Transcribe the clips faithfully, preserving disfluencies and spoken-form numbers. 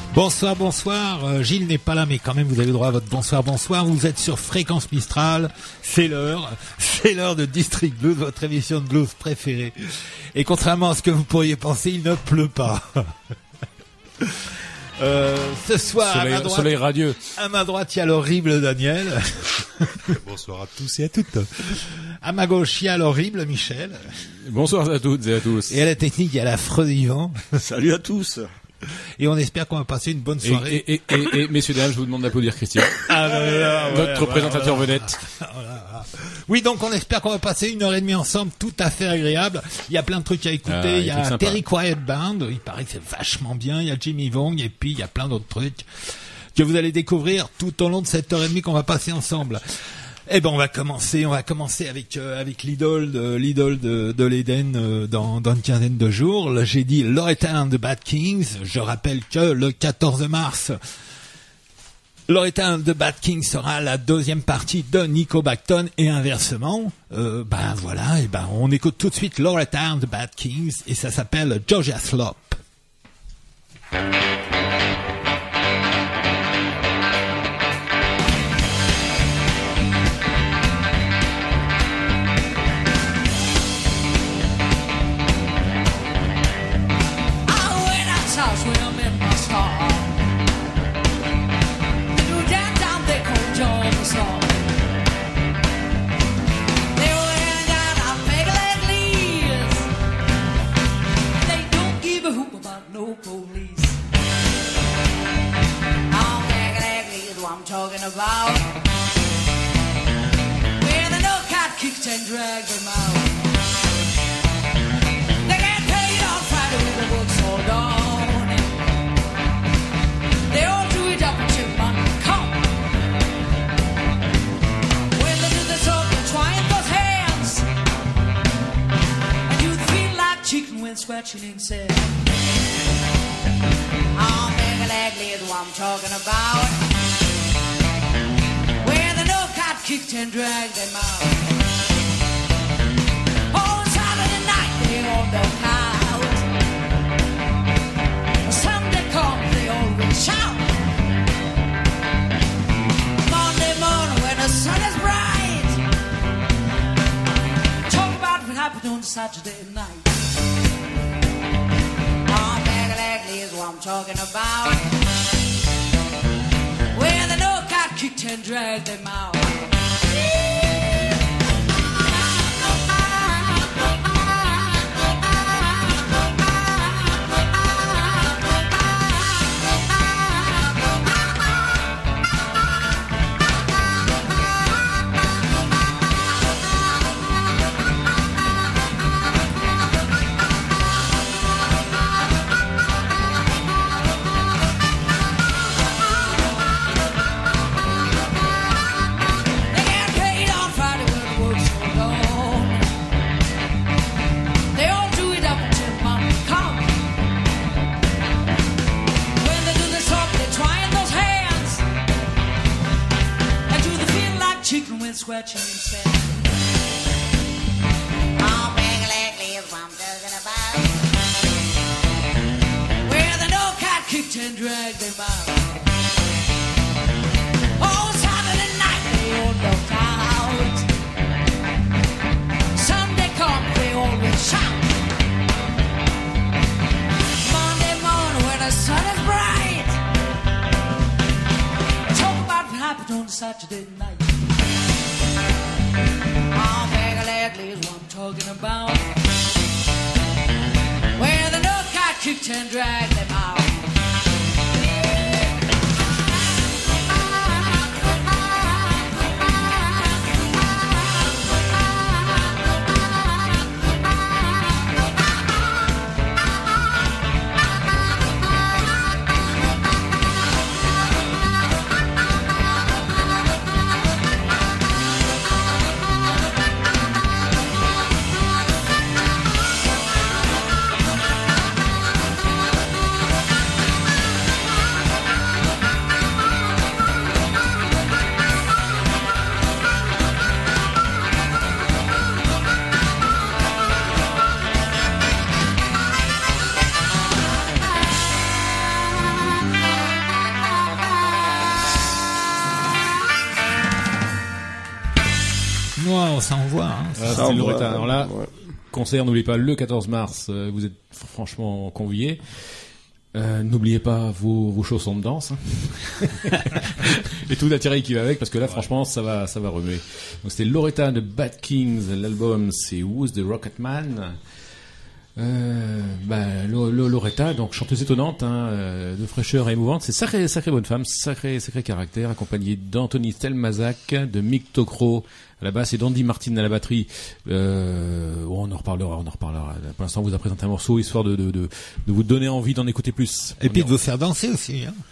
Bonsoir, bonsoir. Euh, Gilles n'est pas là, mais quand même, vous avez le droit à votre bonsoir, bonsoir. Vous êtes sur Fréquence Mistral. C'est l'heure. C'est l'heure de District Blues, votre émission de blues préférée. Et contrairement à ce que vous pourriez penser, il ne pleut pas. euh, ce soir, soleil, à ma droite, soleil radieux. À ma droite, il y a l'horrible Daniel. Bonsoir à tous et à toutes. À ma gauche, il y a l'horrible Michel. Bonsoir à toutes et à tous. Et à la technique, il y a l'affreux Yvan. Salut à tous. Et on espère qu'on va passer une bonne soirée. Et, et, et, et, et messieurs, dames, je vous demande d'applaudir Christian. Ah, là, là, Notre ouais, présentateur ouais, vedette. Voilà. Oui, donc on espère qu'on va passer une heure et demie ensemble, tout à fait agréable. Il y a plein de trucs à écouter. Ah, il y a sympa. Terry Quiet Band, il paraît que c'est vachement bien. Il y a Jimmy Vong et puis il y a plein d'autres trucs que vous allez découvrir tout au long de cette heure et demie qu'on va passer ensemble. Eh ben on va commencer, on va commencer avec euh, avec l'idole de l'idole de, de l'Éden euh, dans dans une quinzaine de jours. Là, j'ai dit Loretta and the Bad Kings. Je rappelle que le quatorze mars, Loretta and the Bad Kings sera la deuxième partie de Nico Bacton et inversement. Euh, ben voilà, et ben on écoute tout de suite Loretta and the Bad Kings et ça s'appelle Georgia Slop. Talking about where the no-cat kicked and dragged them out. They get paid on Friday with the books all gone. They all do it up and chipmunk come. When they do the talk, they try and those hands, and you feel like chicken when scratching himself. Oh, Meg-a-leg is what I'm talking about. Kicked and dragged them out. On Saturday night they all knock out. Sunday come they all reach out. Monday morning when the sun is bright, talk about what happened on Saturday night. Oh, Meg-a-leg is what I'm talking about. Where the no-cat kicked and dragged them out. Scratching himself. Oh, Meg-a-leg is what I'm talking about. Where the no-cat kicked and dragged them out. Oh, Saturday night they all knocked out. Sunday come they all reach out. Monday morning when the sun is bright, talk about what happened on Saturday night. Oh, Meg-a-leg is what I'm talking about. Where the no-cat kicked and dragged them out. envoie. Hein. Ah, Ça, c'est on Loretta. voit, Alors là, ouais. concert, n'oubliez pas, le quatorze mars, euh, vous êtes franchement conviés. Euh, n'oubliez pas vos, vos chaussons de danse hein. et tout l'attiré qui va avec, parce que là, ouais. franchement, ça va, ça va remuer. Donc c'était Loretta de Bad Kings. L'album, c'est Who's the Rocketman. Euh, bah, Loretta, donc chanteuse étonnante, hein, euh, de fraîcheur et émouvante. C'est sacré, sacré bonne femme, sacré, sacré caractère, accompagnée d'Anthony Stelmazak, de Mick Tokro à la basse et d'Andy Martin à la batterie. Euh, oh, on en reparlera, on en reparlera. Pour l'instant, on vous a présenté un morceau histoire de, de, de, de vous donner envie d'en écouter plus. Et on puis y... de vous faire danser aussi. Hein.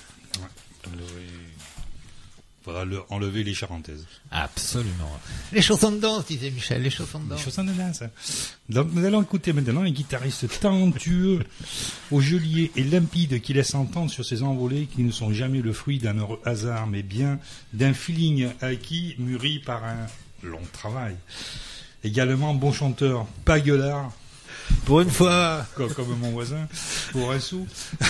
Il faudra le, enlever les charentaises. Absolument. Les chaussons de danse, disait Michel, les chaussons de danse. Les chaussons de danse. Donc nous allons écouter maintenant un guitariste talentueux, au geôlier et limpide, qui laisse entendre sur ses envolées qui ne sont jamais le fruit d'un heureux hasard, mais bien d'un feeling acquis, mûri par un long travail. Également bon chanteur, pas gueulard. Pour une fois. Comme, comme mon voisin, pour un sou.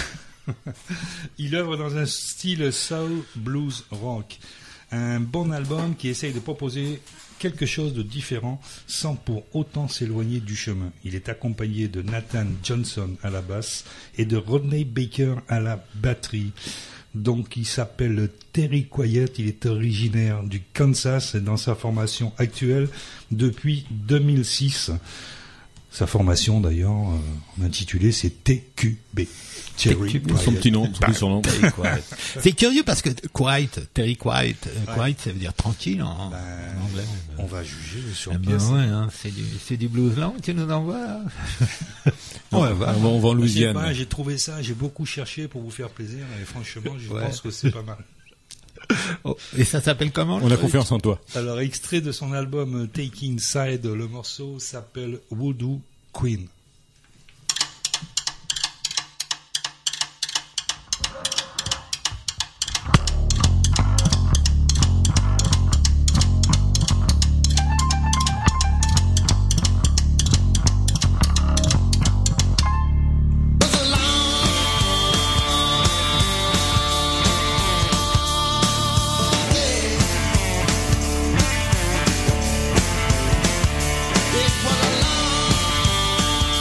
Il œuvre dans un style soul, blues, rock. Un bon album qui essaye de proposer quelque chose de différent sans pour autant s'éloigner du chemin. Il est accompagné de Nathan Johnson à la basse et de Rodney Baker à la batterie. Donc il s'appelle Terry Quiet, il est originaire du Kansas dans sa formation actuelle depuis deux mille six. Sa formation d'ailleurs, euh, intitulée, c'est T Q B. Terry Quiet. Son petit nom, son surnom. C'est curieux parce que Quiet, Terry Quiet, euh, Quiet, ça veut dire tranquille en, ben, en anglais. On va juger sur eh pièce. Ben ouais, hein, c'est du, c'est du blues lent, tu nous envoies là. on, ouais, va, on va, on va en Louisiane. Pas, j'ai trouvé ça, j'ai beaucoup cherché pour vous faire plaisir, et franchement, je ouais. pense que c'est pas mal. Oh, et ça s'appelle comment? On a confiance en toi. Alors, extrait de son album Taking Side, le morceau s'appelle Voodoo Queen. It was a long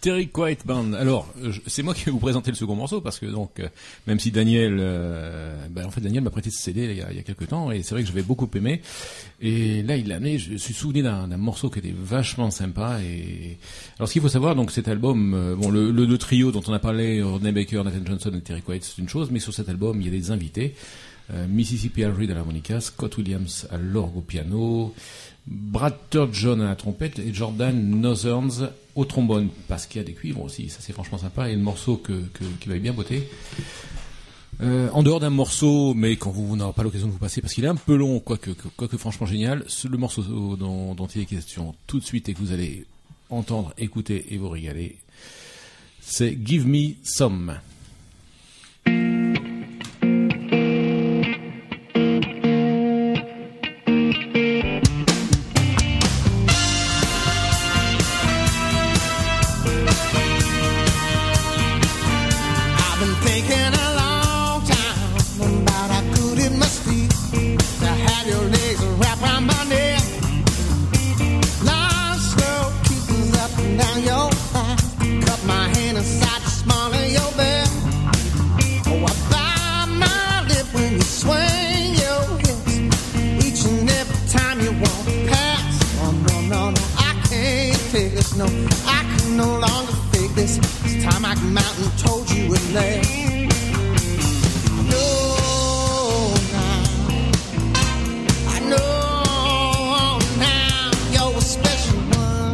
Terry Quiet Band. Alors, je, c'est moi qui vais vous présenter le second morceau parce que donc, euh, même si Daniel, euh, ben en fait Daniel m'a prêté ce C D il y a, il y a quelques temps et c'est vrai que je vais beaucoup aimer. Et là, il l'a amené. Je suis souvenu d'un, d'un morceau qui était vachement sympa. Et alors, ce qu'il faut savoir, donc cet album, euh, bon, le, le, le trio dont on a parlé, Rodney Baker, Nathan Johnson et Terry Quiet, c'est une chose, mais sur cet album, il y a des invités. Euh, Mississippi Alfred à l'harmonica, Scott Williams à l'orgue au piano, Brad Turgeon à la trompette et Jordan Northerns au trombone, parce qu'il y a des cuivres aussi, ça c'est franchement sympa, et le morceau que, que, qui va bien botter. Euh, en dehors d'un morceau, mais quand vous, vous n'aurez pas l'occasion de vous passer, parce qu'il est un peu long, quoique, quoique franchement génial, le morceau dont, dont il est question tout de suite et que vous allez entendre, écouter et vous régaler, c'est Give Me Some. No, I can no longer fake this. This time I came out and told you it last. No, now I know now you're a special one.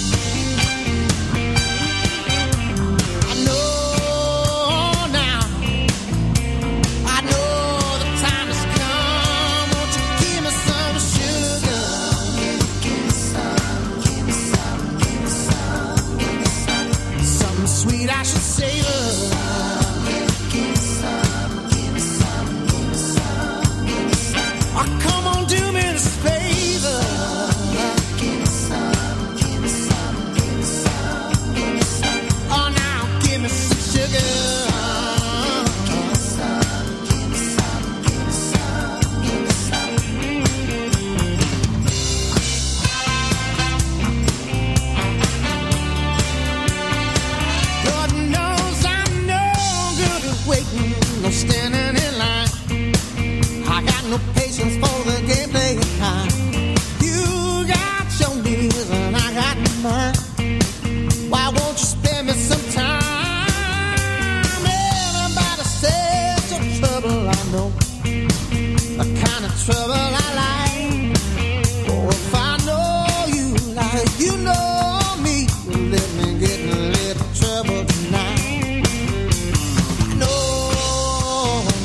I know now. I know the time has come. Won't you give me some sugar? Give me some, give me some, give me some, give me some. Something sweet I should savor. Give me some, give me some, give me some, give me some. Oh, come on, do me this favor. Give me some, give me some, give me some, give me some. Oh, now give me some sugar. Give me some, give me some, give me some, give me some. Lord knows I'm no good at waiting, no standing in line. I got no patience for the game playing time. You got your needs and I got mine. Why won't you spend me some time? Everybody says you're trouble, I know the kind of trouble I like. Oh, if I know you like you know me, well, let me get in a little trouble tonight. I know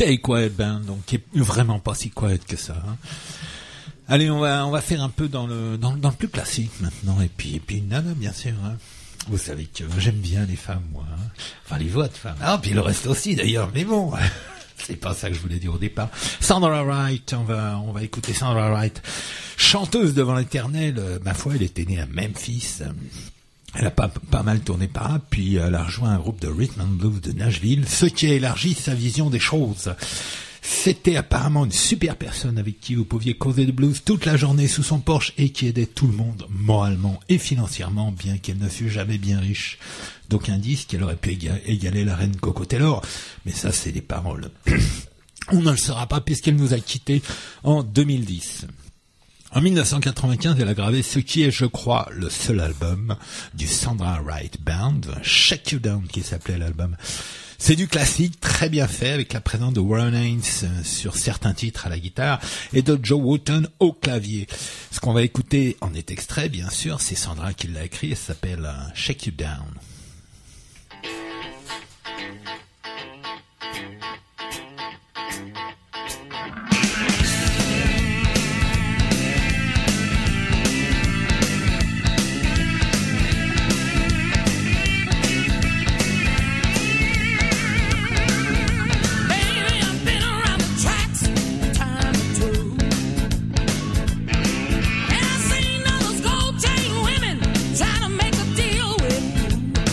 Stay Quiet Band, donc qui est vraiment pas si quiet que ça. Hein. Allez, on va on va faire un peu dans le dans, dans le plus classique maintenant, et puis et puis une nana bien sûr. Hein. Vous savez que j'aime bien les femmes, moi. Hein. Enfin, les voix de femmes. Ah, puis le reste aussi d'ailleurs, mais bon. C'est pas ça que je voulais dire au départ. Sandra Wright, on va on va écouter Sandra Wright, chanteuse devant l'éternel. Euh, ma foi, elle était née à Memphis. Euh, elle a pas pas mal tourné par là, puis elle a rejoint un groupe de rhythm and blues de Nashville, ce qui a élargi sa vision des choses. C'était apparemment une super personne avec qui vous pouviez causer de blues toute la journée sous son porche et qui aidait tout le monde moralement et financièrement, bien qu'elle ne fût jamais bien riche. D'aucuns disent qu'elle aurait pu éga- égaler la reine Coco Taylor, mais ça c'est des paroles. On ne le saura pas puisqu'elle nous a quittés en deux mille dix. En dix-neuf cent quatre-vingt-quinze, elle a gravé ce qui est, je crois, le seul album du Sandra Wright Band, Shake You Down qui s'appelait l'album. C'est du classique, très bien fait, avec la présence de Warren Haynes sur certains titres à la guitare et de Joe Wooten au clavier. Ce qu'on va écouter en est extrait, bien sûr, c'est Sandra qui l'a écrit, et ça s'appelle Shake You Down. And I seen all those gold-chain women trying to make a deal with you.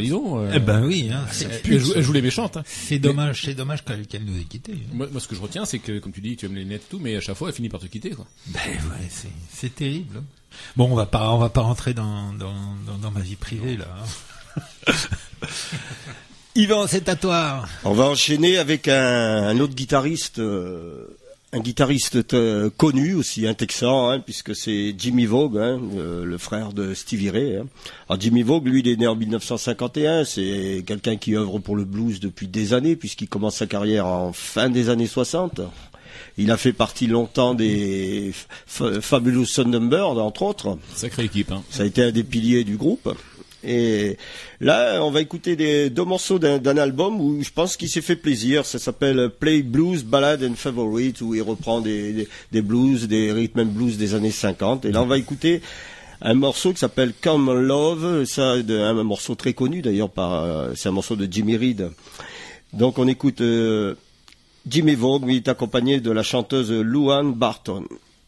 dis donc. euh, Eh ben oui, hein, c'est, elle, joue, elle joue les méchantes. Hein. c'est dommage, c'est dommage qu'elle, qu'elle nous ait quittés. hein. Moi, moi, ce que je retiens, c'est que, comme tu dis, tu aimes les lunettes et tout, mais à chaque fois, elle finit par te quitter, quoi. Ben ouais, c'est, c'est terrible. hein. Bon, on va pas, on va pas rentrer dans, dans, dans, dans ma vie privée, là. hein. Yvan, c'est à toi. On va enchaîner avec un, un autre guitariste, euh, un guitariste euh, connu aussi, un Texan, hein, puisque c'est Jimmy Vaughan, hein, le, le frère de Stevie Ray. Hein. Alors Jimmy Vaughan, lui, il est né en dix-neuf cent cinquante et un. C'est quelqu'un qui œuvre pour le blues depuis des années, puisqu'il commence sa carrière en fin des années soixante. Il a fait partie longtemps des F- Fabulous Thunderbirds, entre autres. Sacrée équipe, hein. Ça a été un des piliers du groupe. Et là, on va écouter des, deux morceaux d'un, d'un album où je pense qu'il s'est fait plaisir. Ça s'appelle Play Blues, Ballad and Favorite, où il reprend des, des, des blues, des rhythm and blues des années cinquante. Et là, on va écouter un morceau qui s'appelle Come Love. Ça, de, un morceau très connu d'ailleurs, par, c'est un morceau de Jimmy Reed. Donc, on écoute euh, Jimmy Vaughan, lui est accompagné de la chanteuse Luann Barton.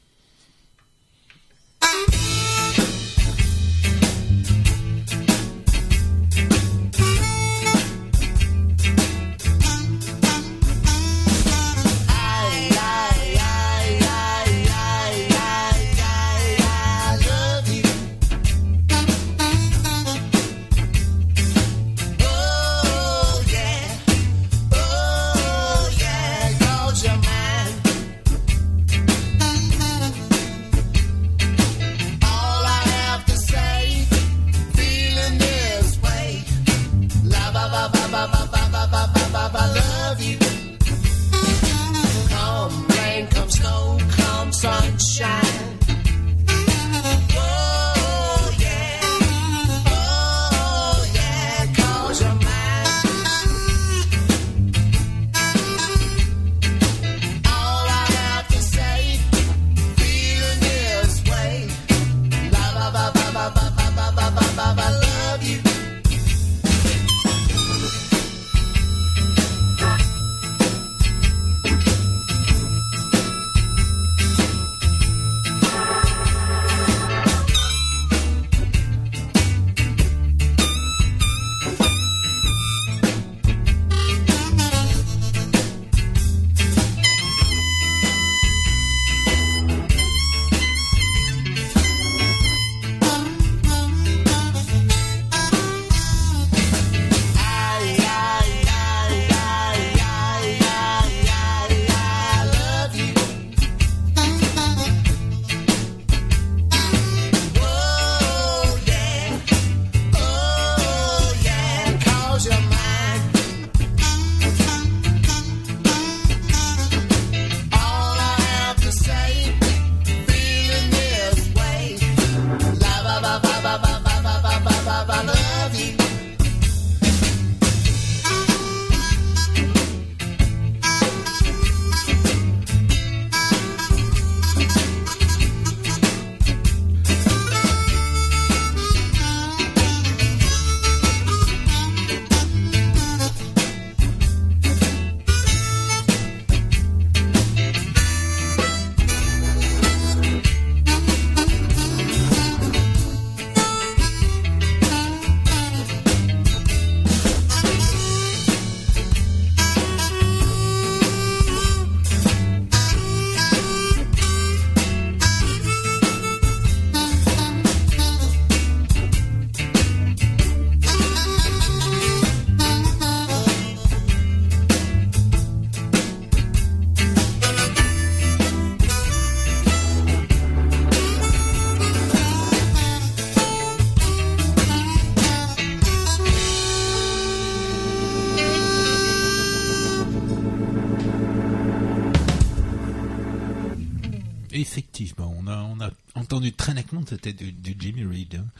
Effectivement, on a, on a entendu très nettement que c'était du, du Jimmy Reed. hein.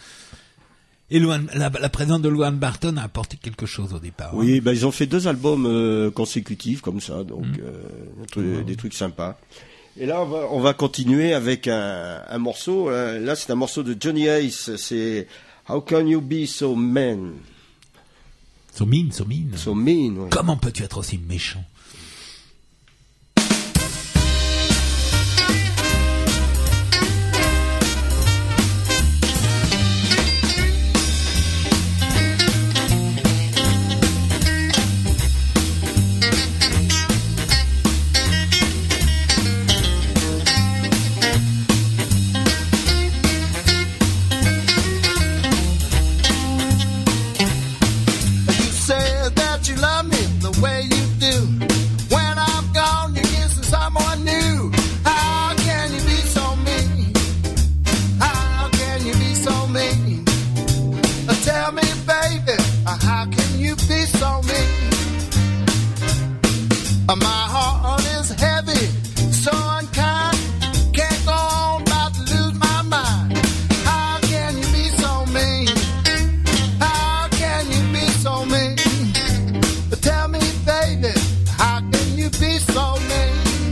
Et Luann, la, la présence de Luann Barton a apporté quelque chose au départ. Oui, hein. ben ils ont fait deux albums euh, consécutifs comme ça, donc Mm. euh, des, trucs, des trucs sympas. Et là, on va, on va continuer avec un, un morceau. euh, Là, c'est un morceau de Johnny Ace. C'est How Can You Be So Mean? So mean, so mean. So mean. Oui. Comment peux-tu être aussi méchant? Thank My heart is heavy, so unkind. Can't go on, about to lose my mind. How can you be so mean? How can you be so mean? But tell me, baby, how can you be so mean?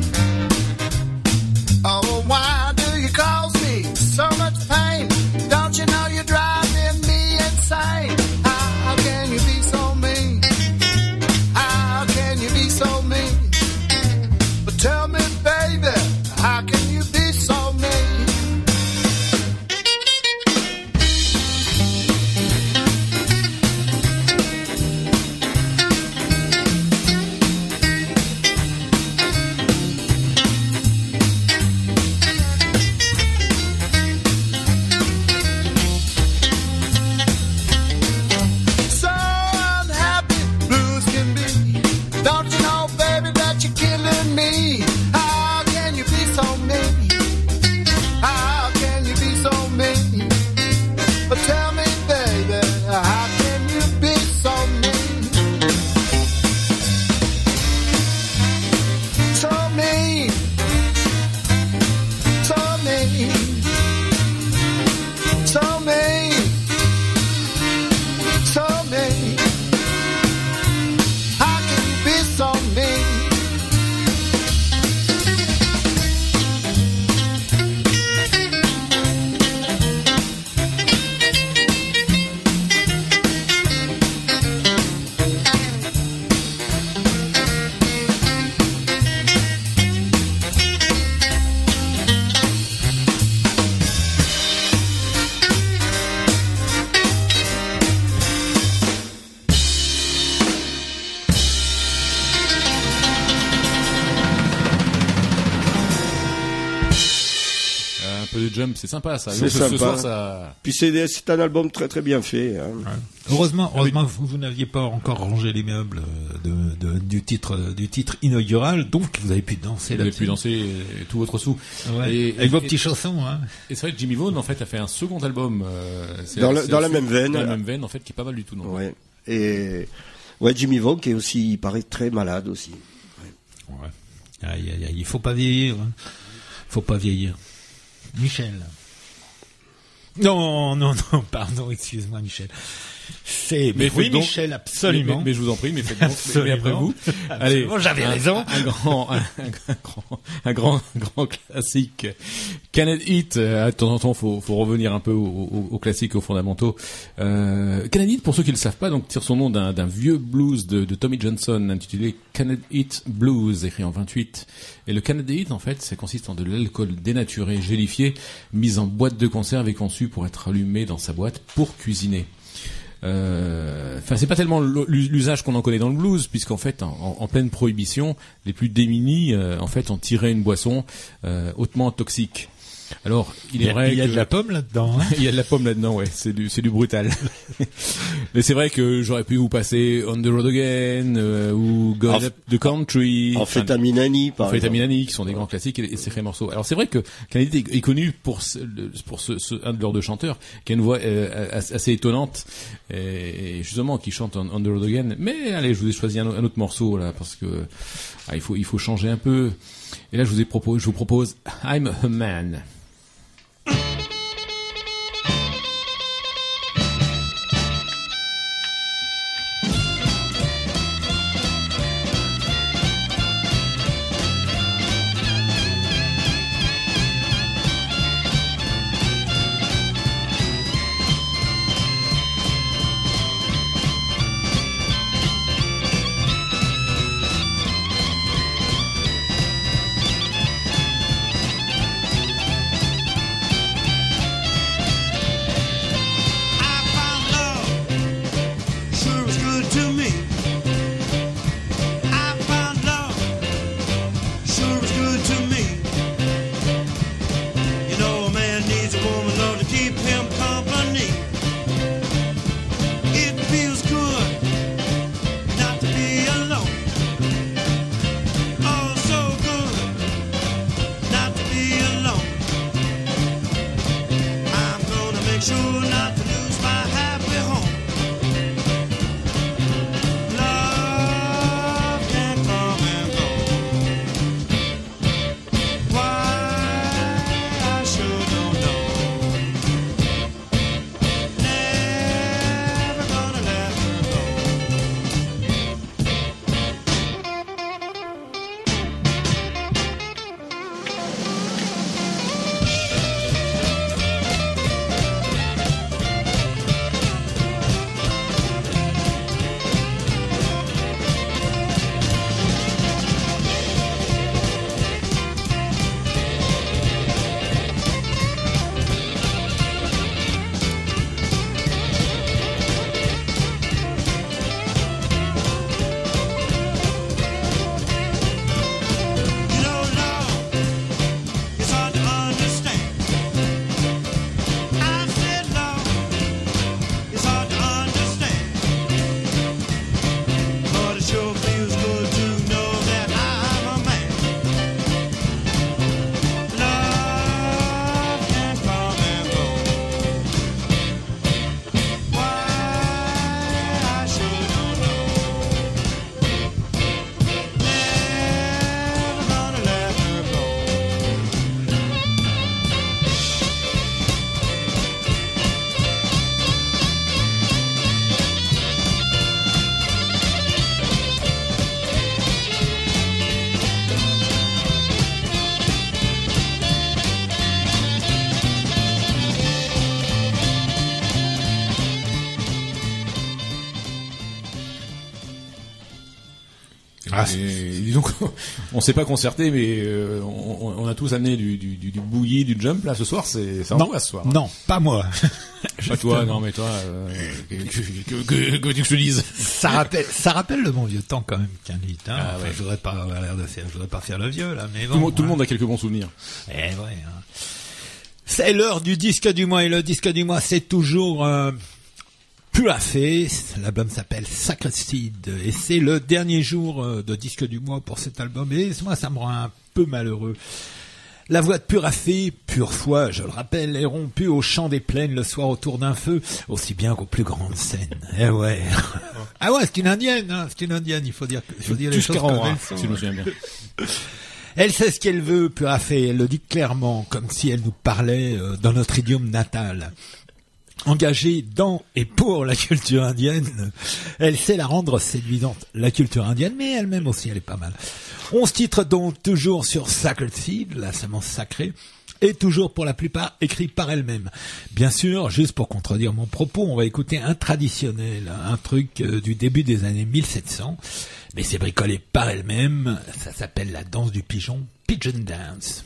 Oh, why do you cause me so much pain? Don't you know you're driving me insane? How can you be so mean? How can you be so mean? But tell me, baby, how can you be so mean? So unhappy blues can be. Don't you know, baby, that you're killing me? How can you be so mean? How can you be so mean? But tell me, baby, how can you be so mean? So mean. So mean. So mean. So mean. How can you be so mean? Un peu de jump, c'est sympa ça. C'est Donc, ce- sympa. Ce soir, ça. Puis c'est, c'est un album très très bien fait. Hein. Heureusement, heureusement, vous, vous n'aviez pas encore rangé les meubles de, de, du titre, du titre inaugural, donc vous avez pu danser Vous avez là-dessus. pu danser euh, tout votre sou. Ouais. Et- Avec et- vos et- petits chaussons, hein. Et c'est vrai que Jimmy Vaughan, en fait, a fait un second album. euh, c'est- Dans la- c'est dans la aussi- même veine. Dans la même veine, en fait, qui est pas mal du tout, non? Ouais. Et ouais, Jimmy Vaughan qui est aussi, il paraît très malade aussi. Ouais. Aïe, aïe, aïe, il faut pas vieillir, hein. Faut pas vieillir. Michel. Non, non, non, pardon, excuse-moi, Michel. C'est, mais, Mais oui, faites donc- Michel, Mais, absolument. mais- mais je vous en prie, mais faites donc. mais- mais après vous. Allez. Absolument, j'avais un- raison. Un, grand, un, un grand, un grand, grand classique. Canet Heat. euh, De temps en temps, faut, faut revenir un peu aux, aux, aux classiques, aux fondamentaux. Euh, Canet Heat, pour ceux qui le savent pas, donc tire son nom d'un, d'un vieux blues de, de Tommy Johnson intitulé Canet Heat Blues, écrit en vingt-huit. Et le Canet Heat, en fait, ça consiste en de l'alcool dénaturé, gélifié, mis en boîte de conserve et conçu pour être allumé dans sa boîte pour cuisiner. Euh, Enfin, c'est pas tellement l'usage qu'on en connaît dans le blues, puisqu'en fait, en, en pleine prohibition, les plus démunis, euh, en fait, en tiraient une boisson euh, hautement toxique. Alors, il Il est y a, vrai il y a que de la pomme là-dedans, hein. il y a de la pomme là-dedans, ouais. C'est du, c'est du brutal. Mais c'est vrai que j'aurais pu vous passer On the Road Again euh, ou Going En- Up the Country. En fait, à Minani, par exemple. Amphétamine, qui sont des grands classiques et, et sacrés morceaux. Alors c'est vrai que Kennedy est, est connu pour ce, le- pour ce, ce- un de leurs deux chanteurs qui a une voix euh, assez, assez étonnante et, et justement qui chante On, On the Road Again. Mais allez, je vous ai choisi un, un autre morceau là parce que ah, il faut il faut changer un peu. Et là je vous ai proposé, je vous propose I'm a Man. Ah, et, et donc, on s'est pas concerté, mais euh, on, on a tous amené du, du, du, du bouilli, du jump. Là, ce soir, c'est c'est en Non, voix, ce soir. non, pas moi. Pas toi, non, mais toi, euh, que, que, que, que, que tu que je te dise. Ça rappelle, ça rappelle le bon vieux temps quand même, qu'un dit. Hein. Ah, Enfin, ouais. je voudrais pas avoir l'air de faire, je voudrais pas faire le vieux là, mais bon. Tout, le monde- tout le hein. monde a quelques bons souvenirs. Eh ouais. Hein. C'est l'heure du disque du mois et le disque du mois, c'est toujours euh, Puraface. L'album s'appelle Sacred Seed et c'est le dernier jour euh, de disque du mois pour cet album. Et moi, ça me rend un peu malheureux. La voix de Puraface, pure foi, je le rappelle, est rompue au chant des plaines le soir autour d'un feu, aussi bien qu'aux plus grandes scènes. Eh ouais. Ah ouais, c'est une indienne, hein, c'est une indienne, il faut dire, il faut dire les choses comme elles sont. si je me souviens bien. Elle sait ce qu'elle veut, Puraface, elle le dit clairement, comme si elle nous parlait euh, dans notre idiome natal. Engagée dans et pour la culture indienne, elle sait la rendre séduisante, la culture indienne, mais elle-même aussi, elle est pas mal. Onze titres donc toujours sur Sacred Seed, la semence sacrée, et toujours pour la plupart écrits par elle-même. Bien sûr, juste pour contredire mon propos, on va écouter un traditionnel, un truc euh, du début des années mille sept cents, mais c'est bricolé par elle-même, ça s'appelle la danse du pigeon, Pigeon Dance.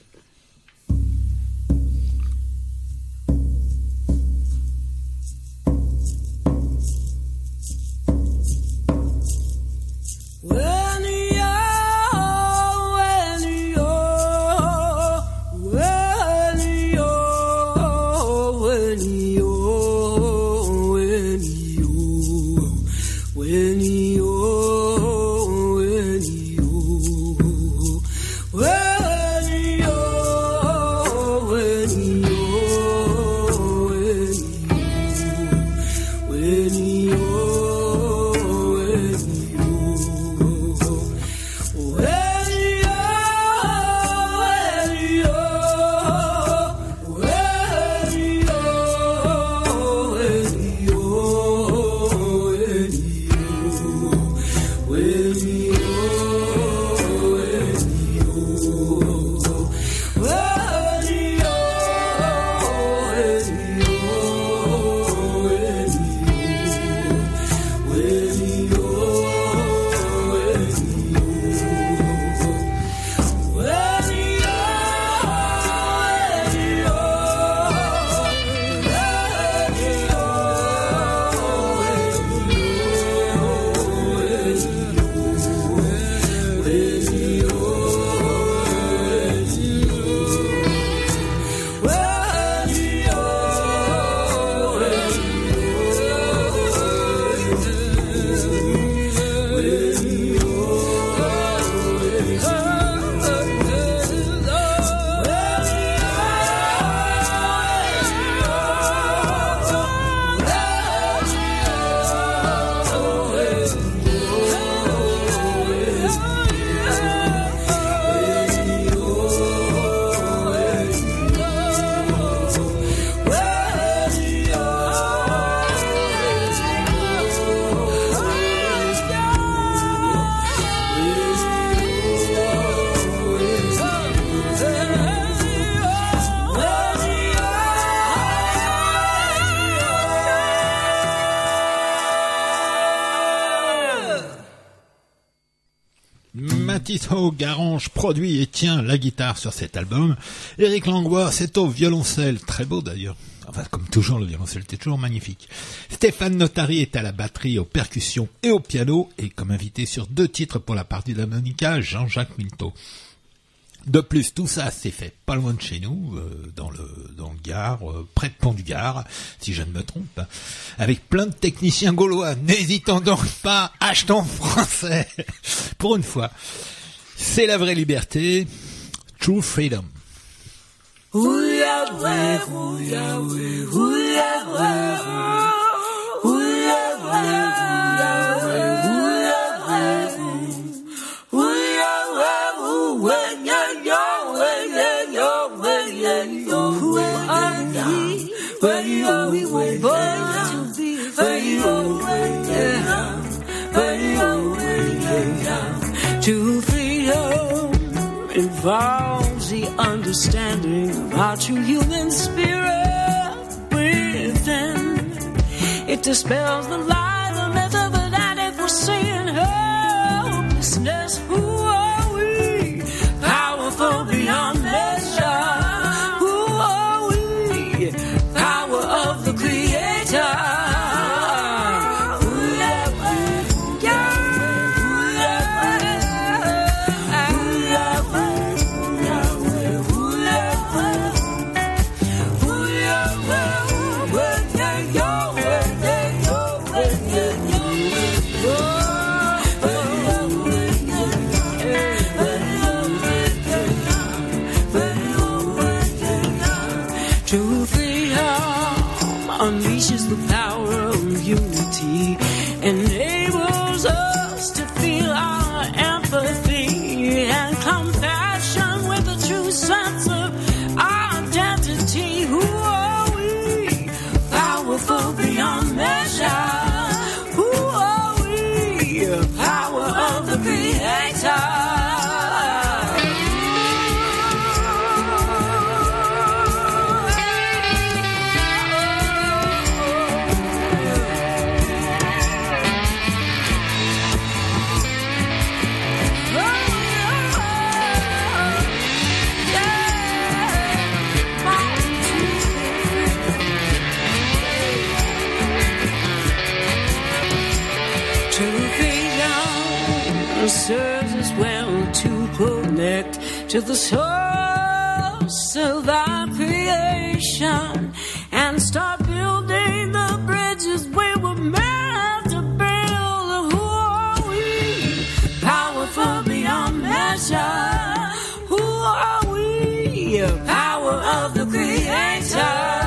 When you're, when you're, when you're, when you're, when you're, when you're, when you're, when you're, when you're, when Matisse-Ho Garange produit et tient la guitare sur cet album. Éric Langlois, c'est au violoncelle, très beau d'ailleurs. Enfin, comme toujours, le violoncelle était toujours magnifique. Stéphane Notari est à la batterie, aux percussions et au piano, et comme invité sur deux titres pour la partie d'harmonica, Jean-Jacques Milteau. De plus, tout ça s'est fait pas loin de chez nous, euh, dans le dans le Gard, euh, près de Pont du Gard, si je ne me trompe, avec plein de techniciens gaulois. N'hésitons donc pas, achetons français. Pour une fois, c'est la vraie liberté. True freedom. True freedom involves the understanding of our true human spirit within. It dispels the lie, the myth of a daddy for sin, hopeless vastness. Who are we? Powerful beyond measure. Who are we? Power of the Creator. Unleashes the power of unity, enables us to feel our empathy and compassion with a true sense of identity. Who are we? Powerful beyond measure. Who are we? Power of the Creator. Serves us well to connect to the source of our creation and start building the bridges we were meant to build. Who are we? Powerful beyond measure. Who are we? Power of the Creator.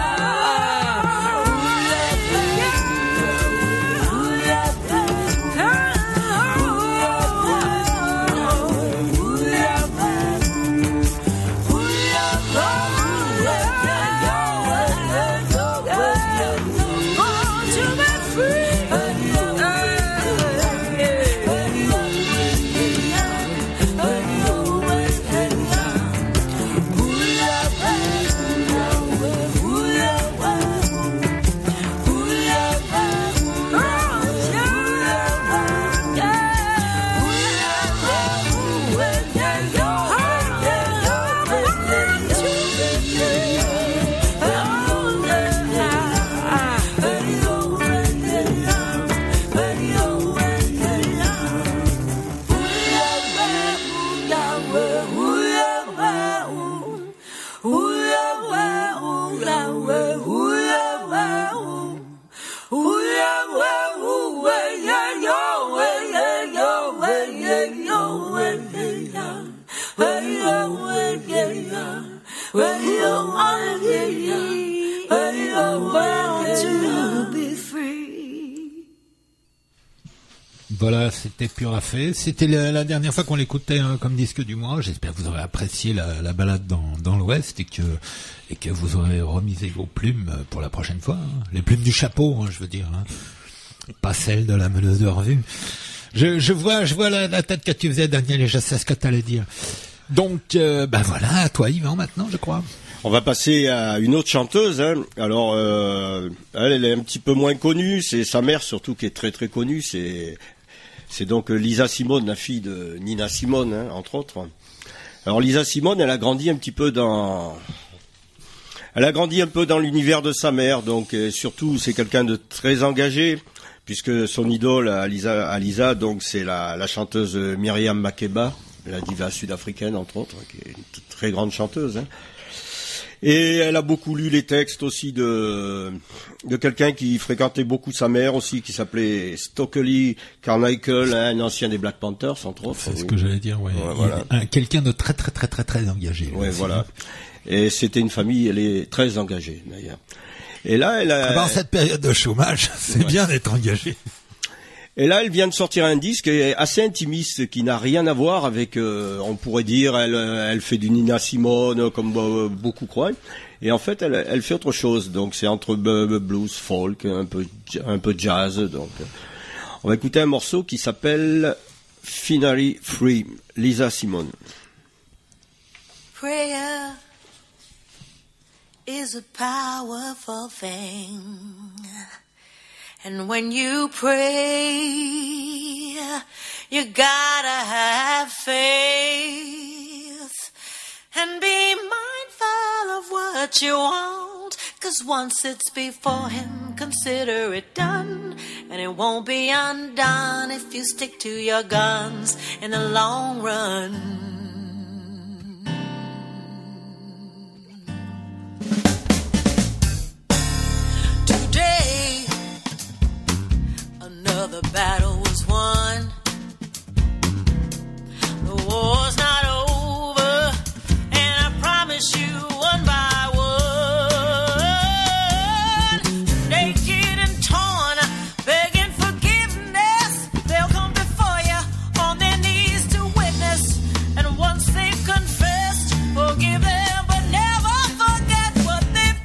Voilà, c'était Pure Affaire. C'était la, la dernière fois qu'on l'écoutait hein, comme disque du mois. J'espère que vous aurez apprécié la, la balade dans, dans l'Ouest et que, et que vous aurez remisé vos plumes pour la prochaine fois. Hein. Les plumes du chapeau, hein, je veux dire. Hein. Pas celles de la meneuse de revue. Je, je vois, je vois la, la tête que tu faisais, Daniel, et je sais ce que tu allais dire. Donc, euh, ben voilà, à toi Yvan maintenant, je crois. On va passer à une autre chanteuse. Hein. Alors, euh, elle, elle est un petit peu moins connue. C'est sa mère surtout qui est très très connue. C'est c'est donc Lisa Simone, la fille de Nina Simone, hein, entre autres. Alors Lisa Simone, elle a grandi un petit peu dans, elle a grandi un peu dans l'univers de sa mère. Donc euh, surtout, c'est quelqu'un de très engagé, puisque son idole à Lisa, à Lisa donc c'est la, la chanteuse Myriam Makeba, la diva sud-africaine entre autres, qui est une t- très grande chanteuse. Hein. Et elle a beaucoup lu les textes aussi de de quelqu'un qui fréquentait beaucoup sa mère aussi, qui s'appelait Stokely Carmichael, hein, un ancien des Black Panthers entre autres. C'est oui. ce que j'allais dire, ouais. Ouais, voilà. Un, quelqu'un de très très très très très engagé. Ouais, aussi. voilà. Et c'était une famille, elle est très engagée d'ailleurs. Et là, elle a... Dans cette période de chômage, c'est Ouais. bien d'être engagé. Et là, elle vient de sortir un disque assez intimiste qui n'a rien à voir avec, euh, on pourrait dire, elle, elle fait du Nina Simone comme euh, beaucoup croient. Et en fait, elle, elle fait autre chose. Donc, c'est entre blues, folk, un peu, un peu jazz. Donc, on va écouter un morceau qui s'appelle Finally Free, Lisa Simone. Prayer is a powerful thing. And when you pray, you gotta have faith. And be mindful of what you want, 'cause once it's before him, consider it done. And it won't be undone if you stick to your guns in the long run. Today, another battle was won. The war's not over, and I promise you one by one. Naked and torn, begging forgiveness, they'll come before you on their knees to witness. And once they've confessed, forgive them, but never forget what they've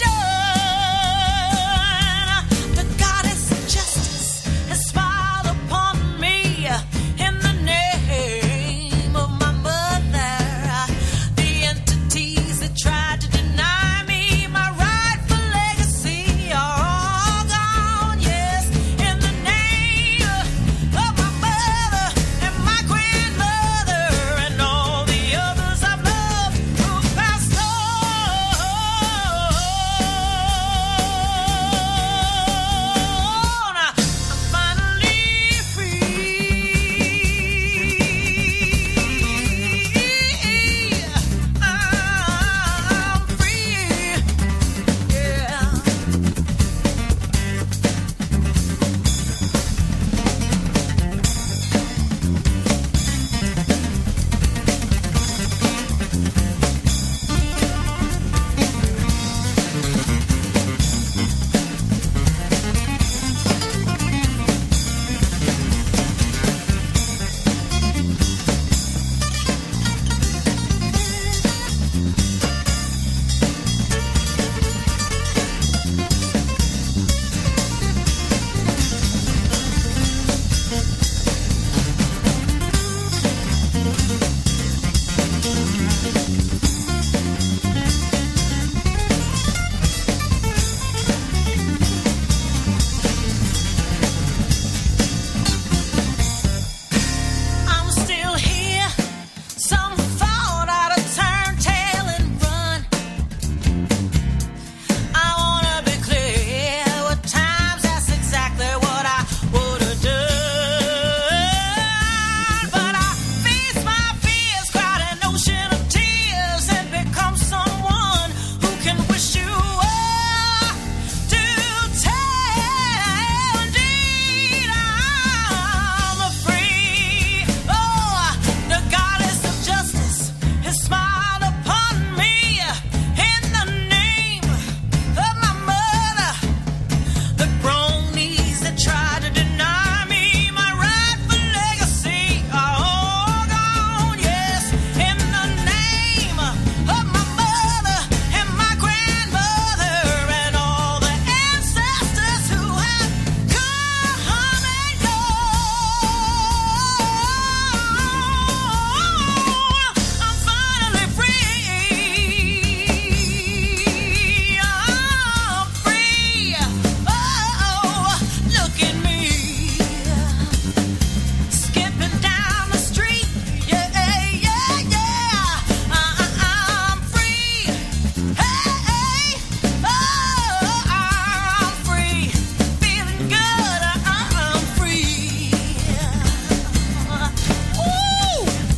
done. The goddess of justice has smiled upon me in the name of my mother. The entities that tried to deny me my rightful legacy are all gone. Yes, in the name of my mother and my grandmother and all the others I've loved who've passed on. I'm finally free. I'm free. Yeah. I'm still here. Some thought I'd have turned tail and run. I wanna be clear with times, that's exactly what I would have done. But I face my fears, cried an ocean of tears, and become someone who can wish you well. To tell, indeed, I'm free. Oh, the goddess of justice has smiled upon me in the name of my mother. The cronies that tried to deny me my rightful legacy are all gone. Yes, in the name of my mother and my grandmother and all the ancestors who have come and gone. I'm finally free. I'm free. Oh, look at me, skipping down the street. Yeah, yeah, yeah. I- I'm free. Hey, hey. Oh, I'm free. Feeling good. I'm free. Ooh.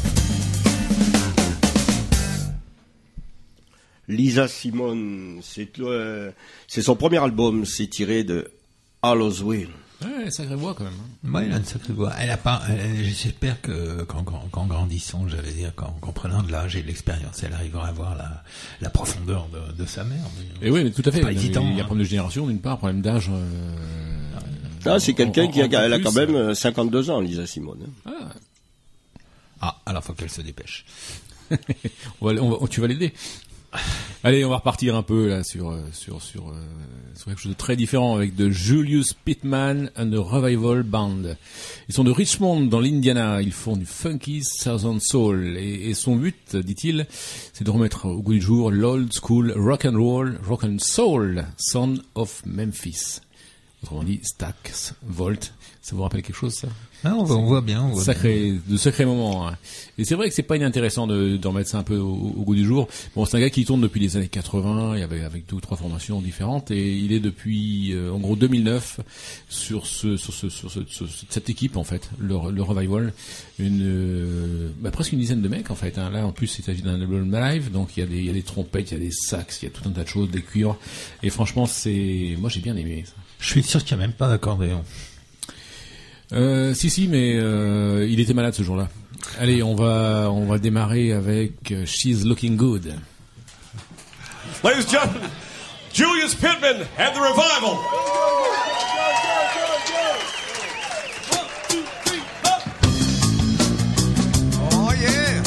Lisa Simone, c'est le- c'est son premier album, c'est tiré de Hallows Will. Ouais, sacrée voix quand même. hein. Ouais, elle a une sacrée voix. Elle a pas, elle- j'espère que, qu'en, qu'en- qu'en grandissant, j'allais dire, qu'en, qu'en prenant de l'âge et de l'expérience, elle arrivera à avoir la, la profondeur de, de sa mère. Mais- Et oui, mais tout à fait. C'est pas Il y a- évident, il y a hein. problème de génération, d'une part, problème d'âge. euh, Ah, c'est quelqu'un en- qui a, en- en elle a plus, quand même euh, cinquante-deux ans, Lisa Simone. hein. Ah, Ah, alors faut qu'elle se dépêche. on va- on va- tu vas l'aider. Allez, on va repartir un peu là sur euh, sur sur, euh, sur quelque chose de très différent avec de Julius Pittman and the Revival Band. Ils sont de Richmond dans l'Indiana. Ils font du funky Southern Soul et, et son but, dit-il, c'est de remettre au goût du jour l'old school rock and roll, rock and soul sound of Memphis. autrement dit Stax Volt. Ça vous rappelle quelque chose, ça? Ah, on, voit, on voit bien. On voit Sacré, bien. de sacrés moments. Hein. Et c'est vrai que c'est pas inintéressant de, de remettre ça un peu au, au goût du jour. Bon, c'est un gars qui tourne depuis les années quatre-vingts, et avec, avec deux ou trois formations différentes, et il est depuis, euh, en gros, deux mille neuf sur ce, sur ce, sur ce, sur cette équipe, en fait, le, le Revival. Une, euh, bah, presque une dizaine de mecs, en fait. Hein. Là, en plus, il s'agit d'un album live, donc il y a des, il y a des trompettes, il y a des sax, il y a tout un tas de choses, des cuivres. Et franchement, c'est, moi, j'ai bien aimé ça. Je suis sûr qu'il n'y a même pas d'accordéon. Euh, si si mais euh, il était malade ce jour-là. Allez, on va on va démarrer avec euh, She's Looking Good. Ladies and gentlemen, Julius Pittman and the Revival. Oh yeah.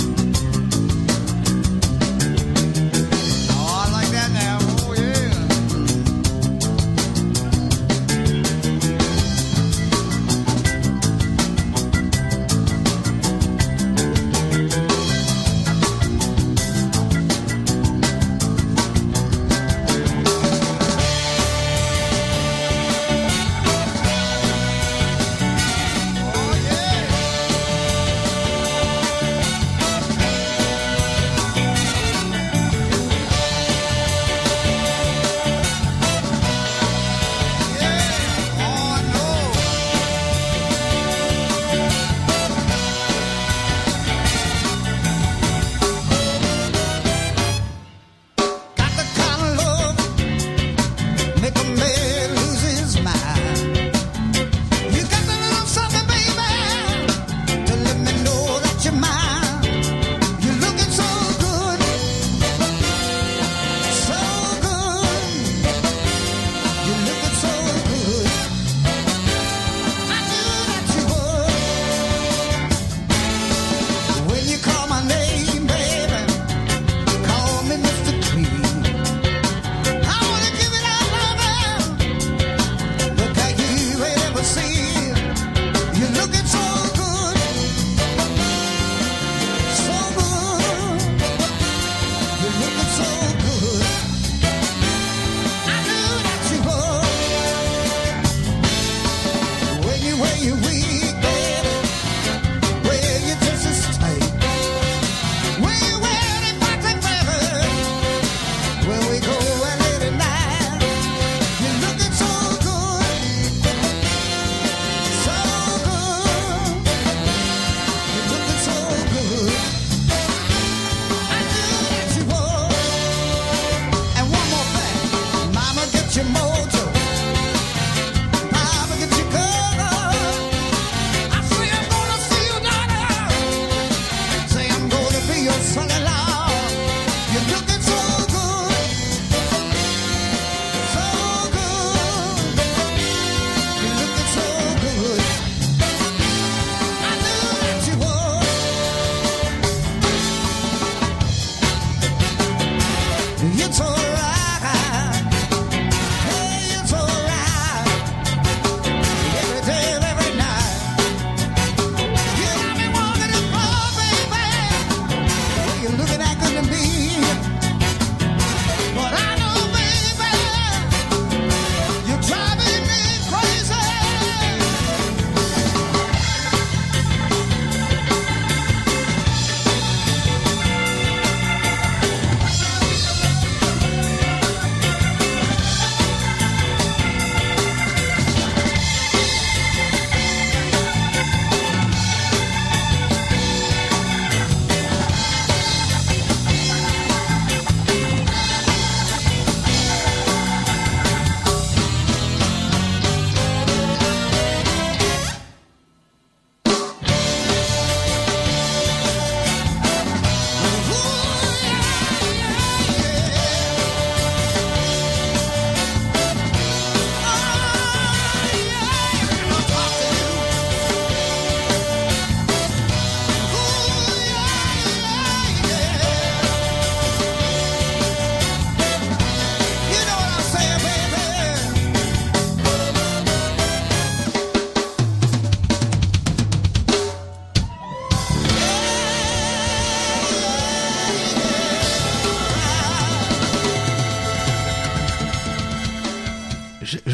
Oh, I like that now. Oh yeah. She's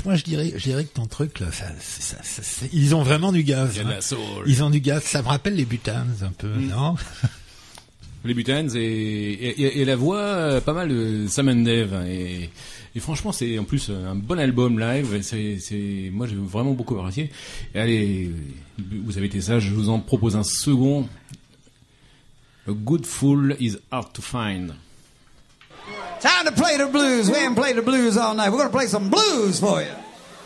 moi je dirais, je dirais que ton truc là, ça, ça, ça, ça- ils ont vraiment du gaz. Il y a de hein. la soul. Ils ont du gaz. Ça me rappelle les Butans un peu, non? Les Butans et, et, et la voix, euh, pas mal de Sam and Dave. hein, Et, et franchement, c'est en plus un bon album live. et C'est, c'est, moi, j'ai vraiment beaucoup apprécié. Et allez, vous avez été sage, je vous en propose un second. A good fool is hard to find. Time to play the blues. We haven't played the blues all night. We're going to play some blues for you.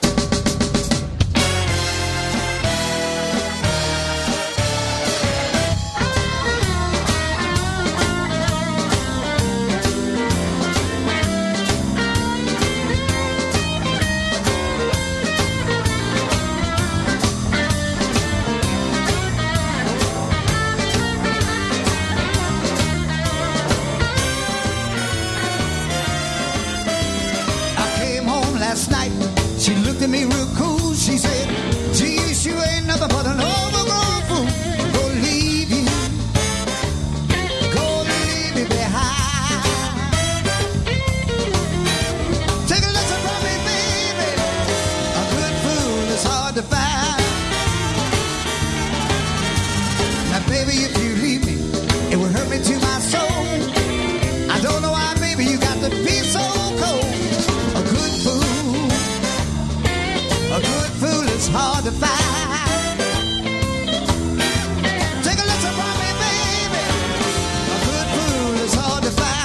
I came home last night. She looked at me real cool. She said, geez, you ain't nothing but an overgrown fool. Go leave you. Go leave me behind. Take a lesson from me, baby. A good fool is hard to find. Now, baby, if you leave me, it will hurt me to my soul. I don't know why, baby, you got to be so cold. A good fool, a good fool is hard to find. Take a lesson from me, baby. A good fool is hard to find.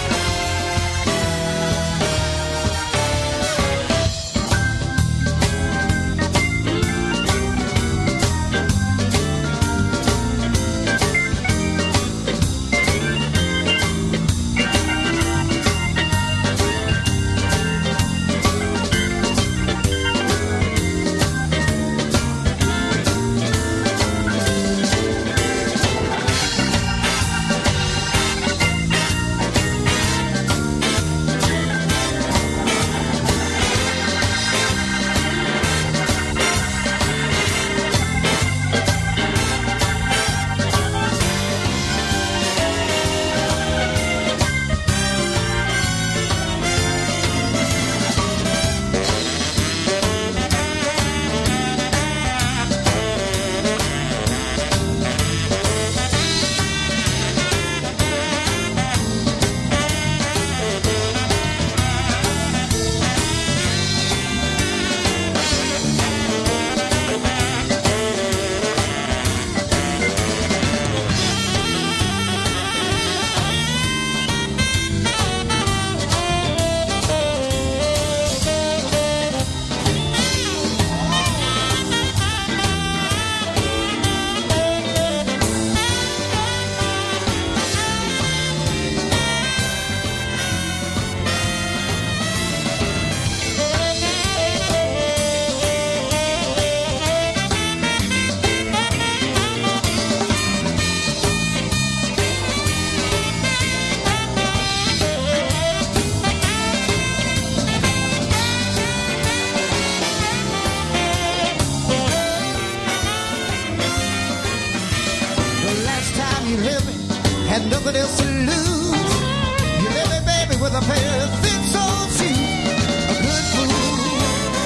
The last time you left me, had nothing else to lose. You left me, baby, with a pair of thick sole shoes. A good fool,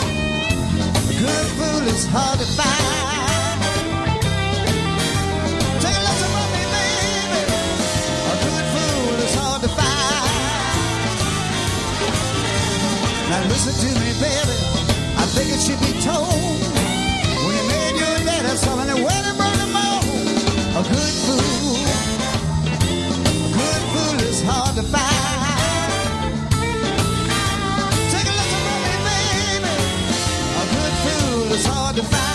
a good fool is hard to find. Take a lesson from me, baby. A good fool is hard to find. Now listen to me, baby. I think it should be told. When you made your letter, somebody went and burned them all. A good fool, a good fool is hard to find. Take a lesson from me, baby. A good fool is hard to find.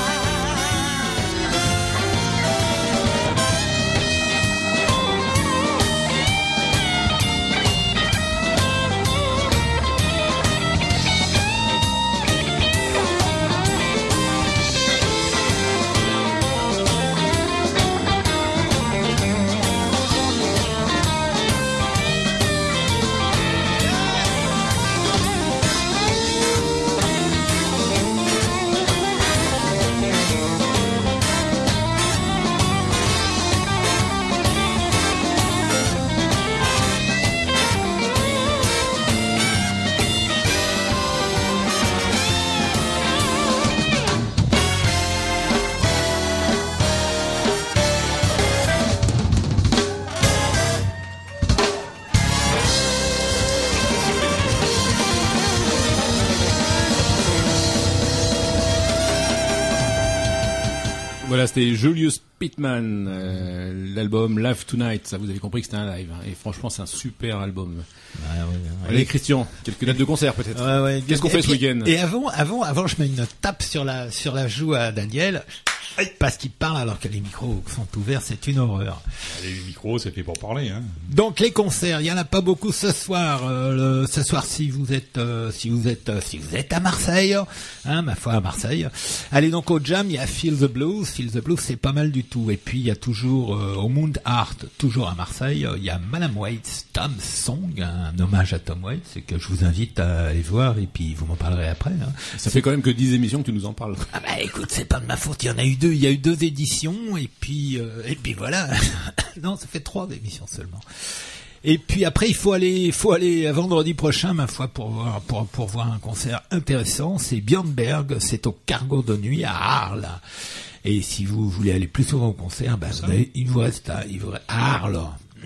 Voilà, c'était Julius Pittman, euh, l'album Live Tonight. Ça, vous avez compris que c'était un live. Hein, et franchement, c'est un super album. Ouais, ouais, ouais. Allez, Christian, quelques dates de concert peut-être. Ouais, ouais. Qu'est-ce qu'on fait Et ce puis- week-end? Et avant, avant, avant, je mets une tape sur la, sur la joue à Daniel. Parce qu'il parle alors que les micros sont ouverts, c'est une horreur. Les micros, c'est fait pour parler. Hein. Donc les concerts, il y en a pas beaucoup ce soir. Euh, le, ce soir, si vous êtes, euh, si vous êtes, euh, si vous êtes à Marseille, hein, ma foi à Marseille. Allez donc au Jam, il y a Feel the Blues. Feel the Blues, c'est pas mal du tout. Et puis il y a toujours euh, au Moon Art, toujours à Marseille, il y a Madame Waits, Tom Song, un hommage à Tom Waits, et que je vous invite à aller voir. Et puis vous m'en parlerez après. Hein. Ça fait quand même que dix émissions que tu nous en parles. Ah bah écoute, c'est pas de ma faute, il y en a eu deux, il y a eu deux éditions, et puis euh, et puis voilà. Non, ça fait trois émissions seulement. Et puis après, il faut aller, faut aller vendredi prochain, ma foi, pour voir, pour, pour voir un concert intéressant. C'est Björnberg, c'est au Cargo de nuit à Arles. Et si vous voulez aller plus souvent au concert, ben, vous avez, il vous reste à, il vous reste à Arles.